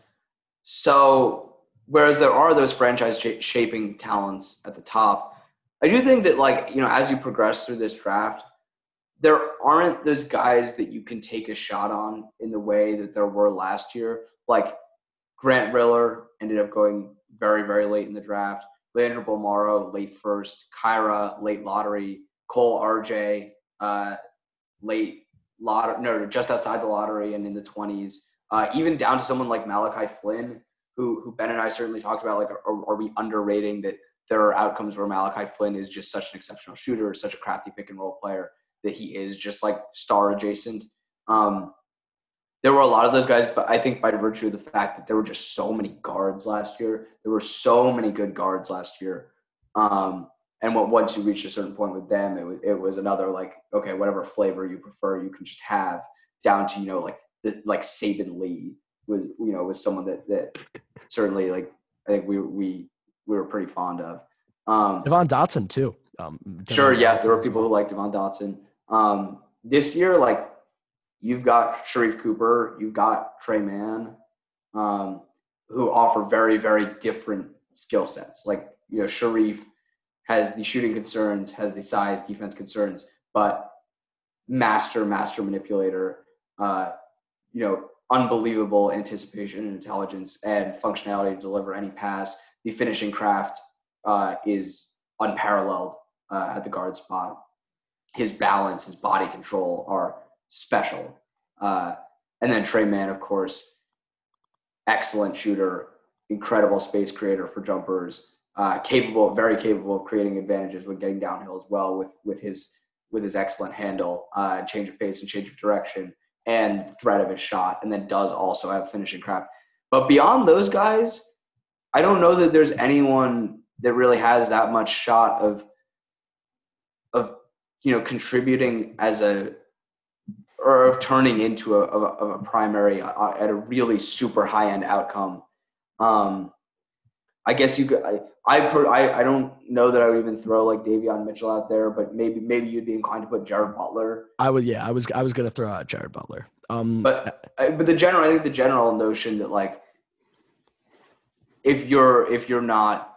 So whereas there are those franchise sh- shaping talents at the top, I do think that like, you know, as you progress through this draft, there aren't those guys that you can take a shot on in the way that there were last year. Like Grant Riller ended up going very, very late in the draft. Leandro Bolmaro, late first. Kyra, late lottery. Cole R J, uh, late lottery. No, just outside the lottery and in the twenties. Uh, even down to someone like Malachi Flynn, who who Ben and I certainly talked about, like, are, are we underrating that there are outcomes where Malachi Flynn is just such an exceptional shooter, such a crafty pick and roll player, that he is just like star adjacent. Um, there were a lot of those guys, but I think by virtue of the fact that there were just so many guards last year, there were so many good guards last year. Um, and what, once you reached a certain point with them, it was, it was another like, okay, whatever flavor you prefer, you can just have, down to, you know, like, the, like Saban Lee was, you know, was someone that, that certainly like, I think we, we, we were pretty fond of. Um, Devon Dotson too. Um, Devon sure. Yeah. Dotson there were people well. who liked Devon Dotson. Um, this year, like, you've got Sharif Cooper, you've got Trey Mann, um, who offer very, very different skill sets. Like, you know, Sharif has the shooting concerns, has the size, defense concerns, but master, master manipulator. Uh, you know, unbelievable anticipation and intelligence and functionality to deliver any pass. The finishing craft uh, is unparalleled uh, at the guard spot. His balance, his body control are special. Uh, and then Tre Mann, of course, excellent shooter, incredible space creator for jumpers, uh, capable, very capable of creating advantages when getting downhill as well with with his with his excellent handle, uh, change of pace and change of direction, and threat of his shot, and then does also have finishing craft. But beyond those guys, I don't know that there's anyone that really has that much shot of of you know contributing as a or of turning into a, of a, of a primary uh, at a really super high end outcome. Um, I guess you could. I I, per, I I don't know that I would even throw like Davion Mitchell out there, but maybe maybe you'd be inclined to put Jared Butler. I would, yeah, I was I was gonna throw out Jared Butler. Um, but but the general, I think the general notion that like if you're if you're not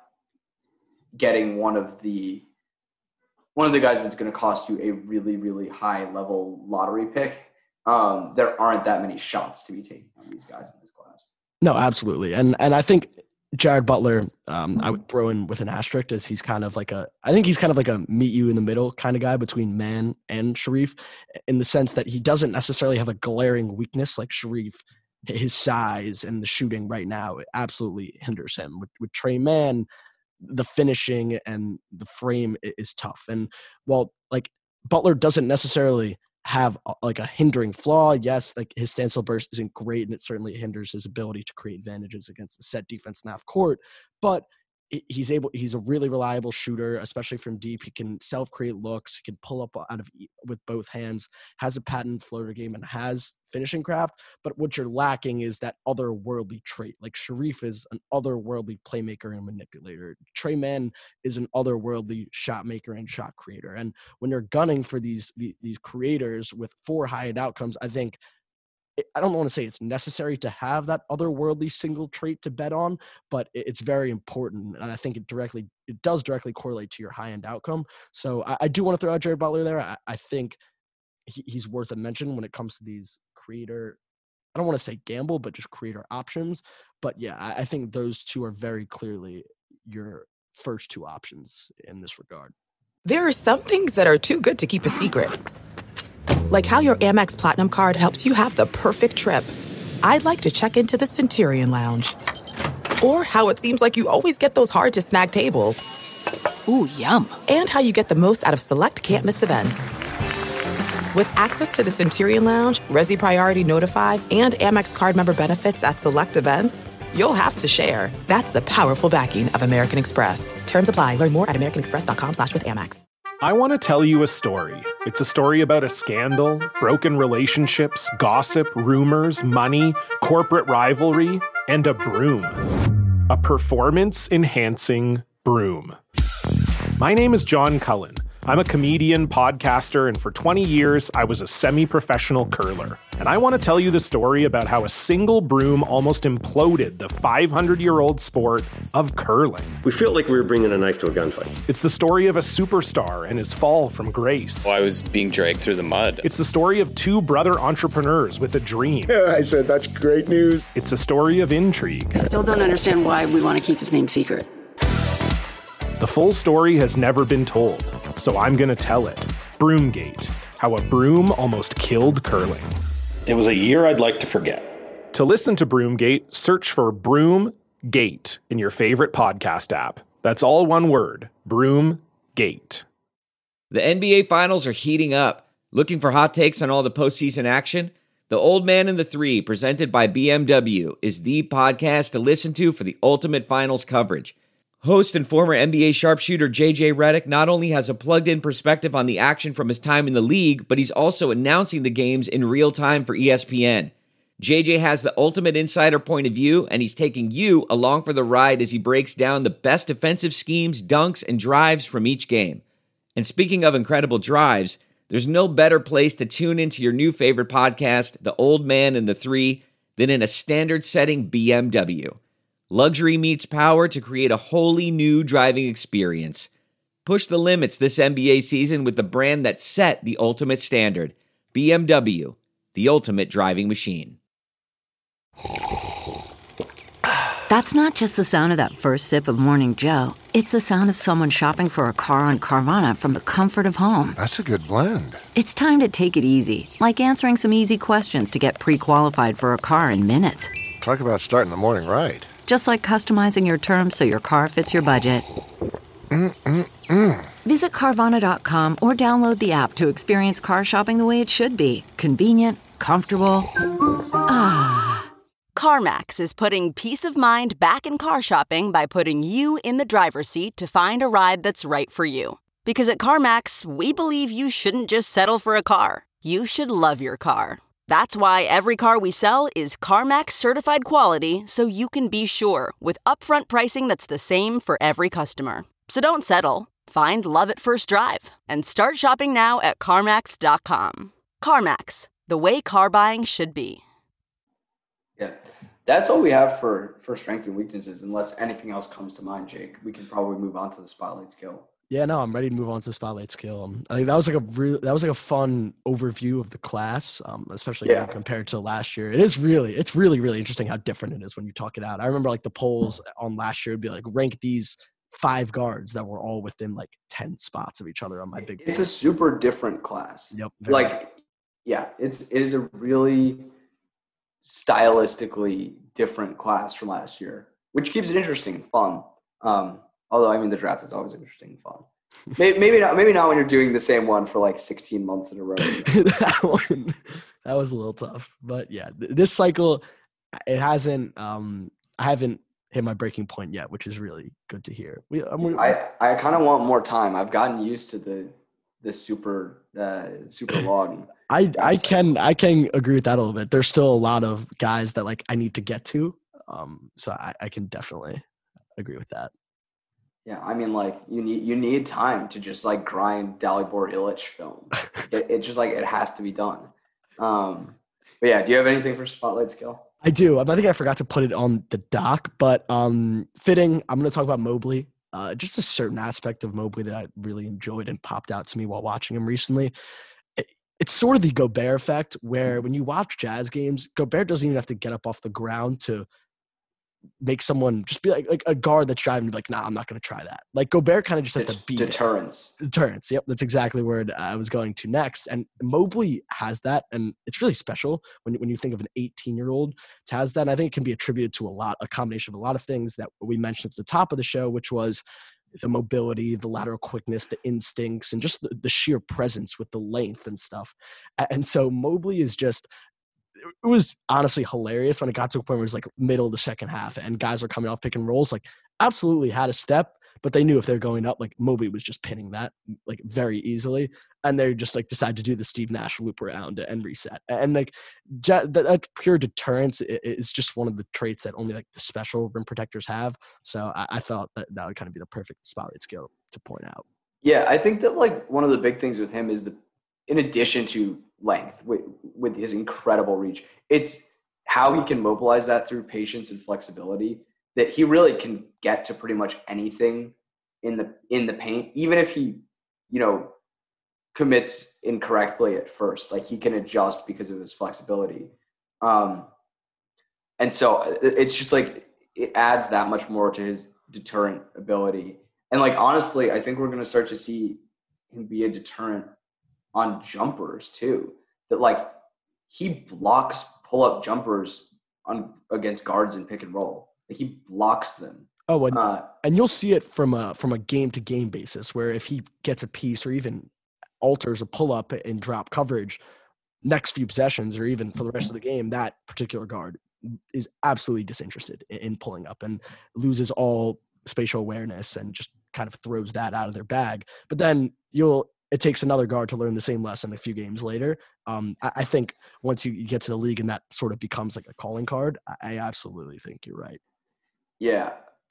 getting one of the one of the guys that's going to cost you a really really high level lottery pick, um, there aren't that many shots to be taken on these guys in this class. No, absolutely, and and I think Jared Butler, um, I would throw in with an asterisk as he's kind of like a, I think he's kind of like a meet you in the middle kind of guy between Mann and Sharife, in the sense that he doesn't necessarily have a glaring weakness like Sharife. His size and the shooting right now, it absolutely hinders him. With, with Tre Mann, the finishing and the frame is tough. And while like Butler doesn't necessarily have like a hindering flaw, yes, like his standstill burst isn't great and it certainly hinders his ability to create advantages against the set defense in half court, but he's able, he's a really reliable shooter, especially from deep. He can self-create looks, he can pull up out of with both hands, has a patent floater game, and has finishing craft. But what you're lacking is that otherworldly trait. Like Sharife is an otherworldly playmaker and manipulator. Tre Mann is an otherworldly shot maker and shot creator. And when you're gunning for these these, these creators with four high-end outcomes, I think I don't want to say it's necessary to have that otherworldly single trait to bet on, but it's very important. And I think it directly, it does directly correlate to your high-end outcome. So I, I do want to throw out Jared Butler there. I, I think he, he's worth a mention when it comes to these creator, I don't want to say gamble, but just creator options. But yeah, I, I think those two are very clearly your first two options in this regard. There are some things that are too good to keep a secret. Like how your Amex Platinum card helps you have the perfect trip. I'd like to check into the Centurion Lounge. Or how it seems like you always get those hard-to-snag tables. Ooh, yum. And how you get the most out of select can't-miss events. With access to the Centurion Lounge, Resi Priority Notified, and Amex card member benefits at select events, you'll have to share. That's the powerful backing of American Express. Terms apply. Learn more at americanexpress.com slash with Amex. I want to tell you a story. It's a story about a scandal, broken relationships, gossip, rumors, money, corporate rivalry, and a broom. A performance-enhancing broom. My name is John Cullen. I'm a comedian, podcaster, and for twenty years, I was a semi-professional curler. And I want to tell you the story about how a single broom almost imploded the five hundred year old sport of curling. We felt like we were bringing a knife to a gunfight. It's the story of a superstar and his fall from grace. Well, I was being dragged through the mud. It's the story of two brother entrepreneurs with a dream. I said, that's great news. It's a story of intrigue. I still don't understand why we want to keep his name secret. The full story has never been told, so I'm going to tell it. Broomgate, how a broom almost killed curling. It was a year I'd like to forget. To listen to Broomgate, search for Broomgate in your favorite podcast app. That's all one word, Broomgate. The N B A Finals are heating up. Looking for hot takes on all the postseason action? The Old Man and the Three, presented by B M W, is the podcast to listen to for the ultimate finals coverage. Host and former N B A sharpshooter J J Redick not only has a plugged-in perspective on the action from his time in the league, but he's also announcing the games in real time for E S P N. J J has the ultimate insider point of view, and he's taking you along for the ride as he breaks down the best defensive schemes, dunks, and drives from each game. And speaking of incredible drives, there's no better place to tune into your new favorite podcast, The Old Man and the Three, than in a standard-setting B M W. Luxury meets power to create a wholly new driving experience. Push the limits this N B A season with the brand that set the ultimate standard. B M W, the ultimate driving machine. That's not just the sound of that first sip of Morning Joe. It's the sound of someone shopping for a car on Carvana from the comfort of home. That's a good blend. It's time to take it easy, like answering some easy questions to get pre-qualified for a car in minutes. Talk about starting the morning right. Just like customizing your terms so your car fits your budget. Mm-mm-mm. Visit Carvana dot com or download the app to experience car shopping the way it should be. Convenient, comfortable. Ah. CarMax is putting peace of mind back in car shopping by putting you in the driver's seat to find a ride that's right for you. Because at CarMax, we believe you shouldn't just settle for a car. You should love your car. That's why every car we sell is CarMax certified quality, so you can be sure with upfront pricing that's the same for every customer. So don't settle. Find love at first drive and start shopping now at CarMax dot com. CarMax, the way car buying should be. Yeah, that's all we have for, for strengths and weaknesses. Unless anything else comes to mind, Jake, we can probably move on to the spotlight skill. Yeah, no, I'm ready to move on to the spotlight skill. Um, I think that was like a real, that was like a fun overview of the class, um, especially yeah. compared to last year. It is really, it's really, really interesting how different it is when you talk it out. I remember like the polls on last year would be like, rank these five guards that were all within like ten spots of each other on my big. It's a super different class. Yep. Like, much. yeah, it's it is a really stylistically different class from last year, which keeps it interesting and fun. Um, although, I mean, the draft is always interesting and fun. Maybe, maybe not. Maybe not when you're doing the same one for like sixteen months in a row. that one, that was a little tough, but yeah, th- this cycle, it hasn't. Um, I haven't hit my breaking point yet, which is really good to hear. We, um, we, I, I kind of want more time. I've gotten used to the the super uh, super long. I I can I can agree with that a little bit. There's still a lot of guys that like I need to get to, um, so I, I can definitely agree with that. Yeah, I mean, like you need you need time to just like grind Dalibor Ilic film. it, it just like it has to be done. Um, but yeah, do you have anything for spotlight skill? I do. I think I forgot to put it on the doc, but um, fitting. I'm going to talk about Mobley. Uh, just a certain aspect of Mobley that I really enjoyed and popped out to me while watching him recently. It, it's sort of the Gobert effect, where when you watch Jazz games, Gobert doesn't even have to get up off the ground to make someone just be like like a guard that's driving, like, nah, I'm not going to try that. Like Gobert kind of just has it's to beat deterrence. It. Deterrence. Yep, that's exactly where I was going to next. And Mobley has that, and it's really special when when you think of an eighteen-year-old to has that. And I think it can be attributed to a lot, a combination of a lot of things that we mentioned at the top of the show, which was the mobility, the lateral quickness, the instincts, and just the, the sheer presence with the length and stuff. And so Mobley is just. It was honestly hilarious when it got to a point where it was like middle of the second half and guys were coming off pick and rolls, like absolutely had a step, but they knew if they're going up, like Mobley was just pinning that like very easily. And they just like decided to do the Steve Nash loop around and reset. And like that, that pure deterrence is just one of the traits that only like the special rim protectors have. So I, I thought that that would kind of be the perfect spotlight skill to point out. Yeah, I think that like one of the big things with him is the, in addition to length with, with his incredible reach, it's how he can mobilize that through patience and flexibility, that he really can get to pretty much anything in the in the paint, even if he, you know, commits incorrectly at first. Like he can adjust because of his flexibility. Um, and so it's just like it adds that much more to his deterrent ability. And like honestly, I think we're going to start to see him be a deterrent on jumpers too, that like he blocks pull-up jumpers on against guards in pick and roll. Like he blocks them. Oh, and, uh, and you'll see it from a from a game-to-game basis, where if he gets a piece or even alters a pull-up and drop coverage, next few possessions or even for the rest of the game, that particular guard is absolutely disinterested in, in pulling up and loses all spatial awareness and just kind of throws that out of their bag. But then you'll it takes another guard to learn the same lesson a few games later. Um, I, I think once you get to the league and that sort of becomes like a calling card, I, I absolutely think you're right. Yeah.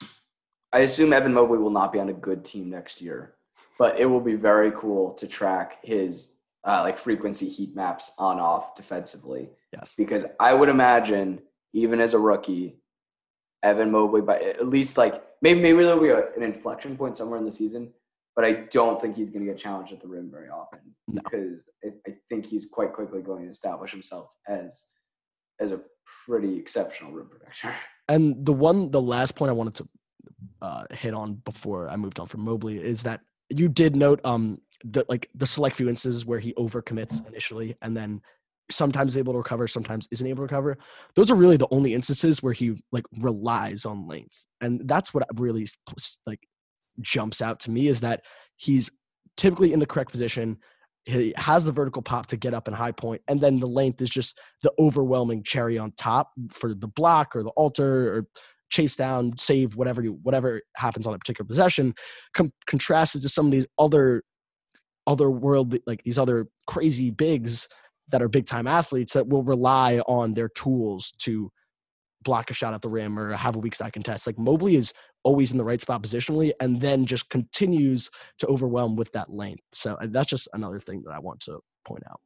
I assume Evan Mobley will not be on a good team next year, but it will be very cool to track his uh, like frequency heat maps on off defensively. Yes. Because I would imagine even as a rookie, Evan Mobley, but at least like maybe, maybe there'll be a, an inflection point somewhere in the season, but I don't think he's going to get challenged at the rim very often no. because I, I think he's quite quickly going to establish himself as as a pretty exceptional rim protector. And the one, the last point I wanted to uh, hit on before I moved on from Mobley is that you did note um the like the select few instances where he overcommits initially and then sometimes is able to recover, sometimes isn't able to recover. Those are really the only instances where he like relies on length, and that's what really like jumps out to me is that he's typically in the correct position. He has the vertical pop to get up and high point, and then the length is just the overwhelming cherry on top for the block or the alter or chase down, save, whatever you, whatever happens on a particular possession. Com- contrasted to some of these other other world, like these other crazy bigs that are big time athletes that will rely on their tools to block a shot at the rim or have a weak side contest. Like Mobley is always in the right spot positionally and then just continues to overwhelm with that length. So that's just another thing that I want to point out.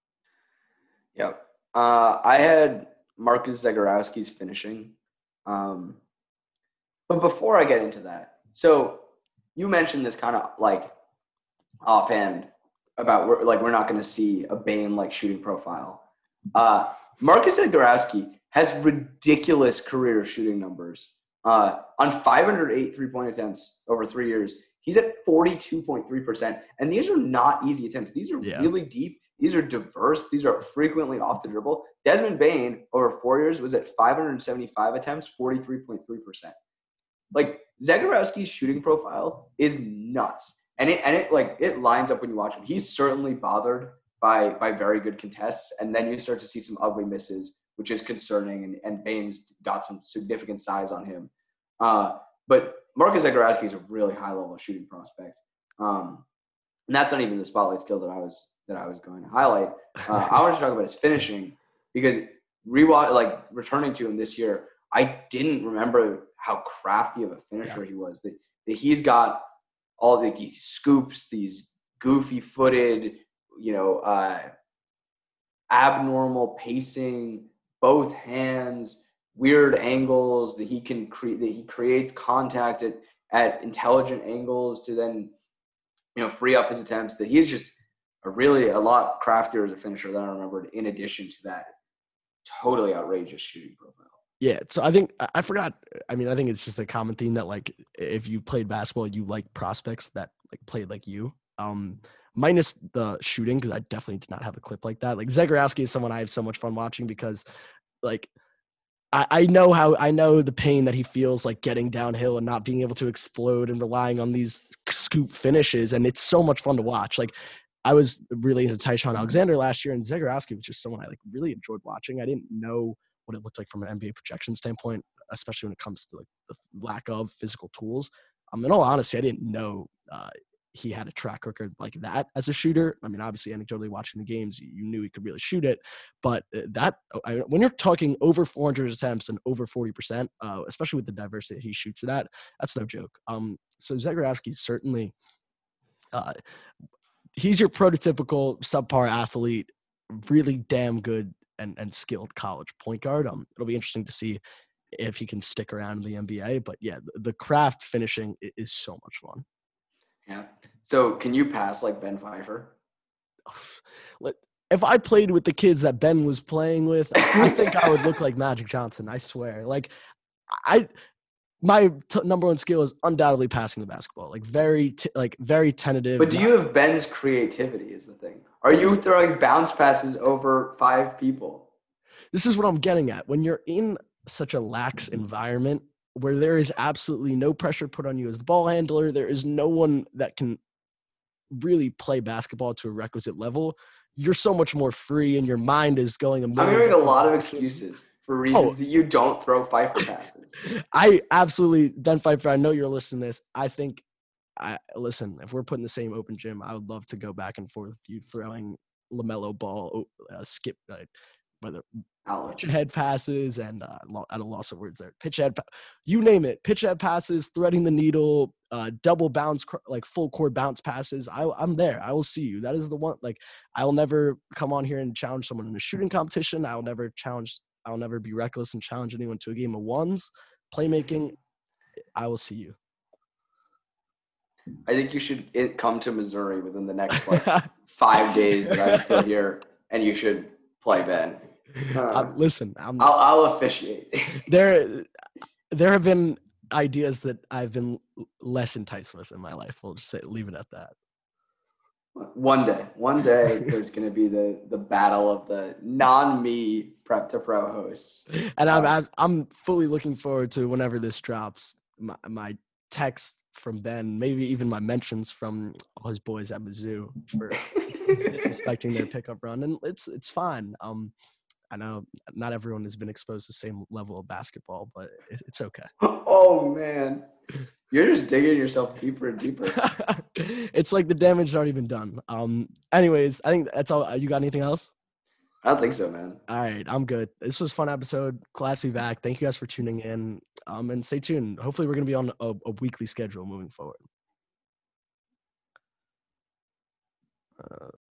Yep. Uh, I had Marcus Zagorowski's finishing. Um, but before I get into that, so you mentioned this kind of like offhand about we're, like we're not going to see a Bane-like shooting profile. Uh, Marcus Zagorowski has ridiculous career shooting numbers. Uh, on five hundred eight three-point attempts over three years, he's at forty-two point three percent. And these are not easy attempts. These are yeah. really deep. These are diverse. These are frequently off the dribble. Desmond Bane, over four years, was at five hundred seventy-five attempts, forty-three point three percent. Like, Zagorowski's shooting profile is nuts. And it, and it like, it lines up when you watch him. He's certainly bothered by, by very good contests. And then you start to see some ugly misses, which is concerning, and, and Bane's got some significant size on him. Uh, but Marcus Zagorowski is a really high-level shooting prospect. Um, and that's not even the spotlight skill that I was that I was going to highlight. Uh, I want to talk about his finishing because rewatch, like returning to him this year, I didn't remember how crafty of a finisher yeah. he was. That, that he's got all the, these scoops, these goofy-footed, you know, uh, abnormal pacing, both hands, weird angles that he can create, that he creates contact at, at intelligent angles to then, you know, free up his attempts. That he's just a really a lot craftier as a finisher than I remembered, in addition to that totally outrageous shooting profile. Yeah, so I think I forgot. I mean, I think it's just a common theme that like if you played basketball, you like prospects that like played like you. Um, minus the shooting, because I definitely did not have a clip like that. Like Zagorowski is someone I have so much fun watching because, like, I, I know how I know the pain that he feels like getting downhill and not being able to explode and relying on these scoop finishes, and it's so much fun to watch. Like, I was really into Tyshawn Alexander last year, and Zagorowski was just someone I like really enjoyed watching. I didn't know what it looked like from an N B A projection standpoint, especially when it comes to like the lack of physical tools. Um, in all honesty, I didn't know uh, he had a track record like that as a shooter. I mean, obviously, anecdotally watching the games, you knew he could really shoot it. But that I, when you're talking over four hundred attempts and over forty percent, uh, especially with the diversity he shoots it at, that's no joke. Um, so Zagorowski certainly uh, he's your prototypical subpar athlete, really damn good and, and skilled college point guard. Um, it'll be interesting to see if he can stick around in the N B A. But yeah, the, the craft finishing is so much fun. Yeah. So can you pass like Ben Pfeiffer? If I played with the kids that Ben was playing with, I think I would look like Magic Johnson. I swear. Like, I, my t- number one skill is undoubtedly passing the basketball. Like very, t- like very tentative. But do you have Ben's creativity? Is the thing? Are you throwing bounce passes over five people? This is what I'm getting at. When you're in such a lax environment where there is absolutely no pressure put on you as the ball handler, there is no one that can really play basketball to a requisite level. You're so much more free, and your mind is going. A I'm hearing a lot of excuses for reasons oh. that you don't throw Pfeiffer passes. I absolutely, Ben Pfeiffer, I know you're listening to this. I think, I listen, if we're putting the same open gym, I would love to go back and forth with you throwing LaMelo Ball, uh, skip, uh, whether pitch ahead passes and uh, at a loss of words there. Pitch ahead, you name it. Pitch ahead passes, threading the needle, uh, double bounce, like full court bounce passes. I, I'm there. I will see you. That is the one. Like, I will never come on here and challenge someone in a shooting competition. I will never challenge. I'll never be reckless and challenge anyone to a game of ones. Playmaking, I will see you. I think you should it come to Missouri within the next like five days that I'm still here, and you should play Ben. Uh, uh, listen, I'm, I'll, I'll officiate. there, there have been ideas that I've been less enticed with in my life. We'll just say, leave it at that. One day, one day, there's going to be the the battle of the non-me Prep to Pro hosts, and I'm um, I'm, I'm fully looking forward to whenever this drops. My, my text from Ben, maybe even my mentions from all his boys at Mizzou for disrespecting their pickup run, and it's it's fine. Um, I know not everyone has been exposed to the same level of basketball, but it, it's okay. Oh man. You're just digging yourself deeper and deeper. It's like the damage has already been done. Um. Anyways, I think that's all. You got anything else? I don't think so, man. All right, I'm good. This was a fun episode. Glad to be back. Thank you guys for tuning in. Um, and stay tuned. Hopefully, we're gonna be on a, a weekly schedule moving forward. Uh,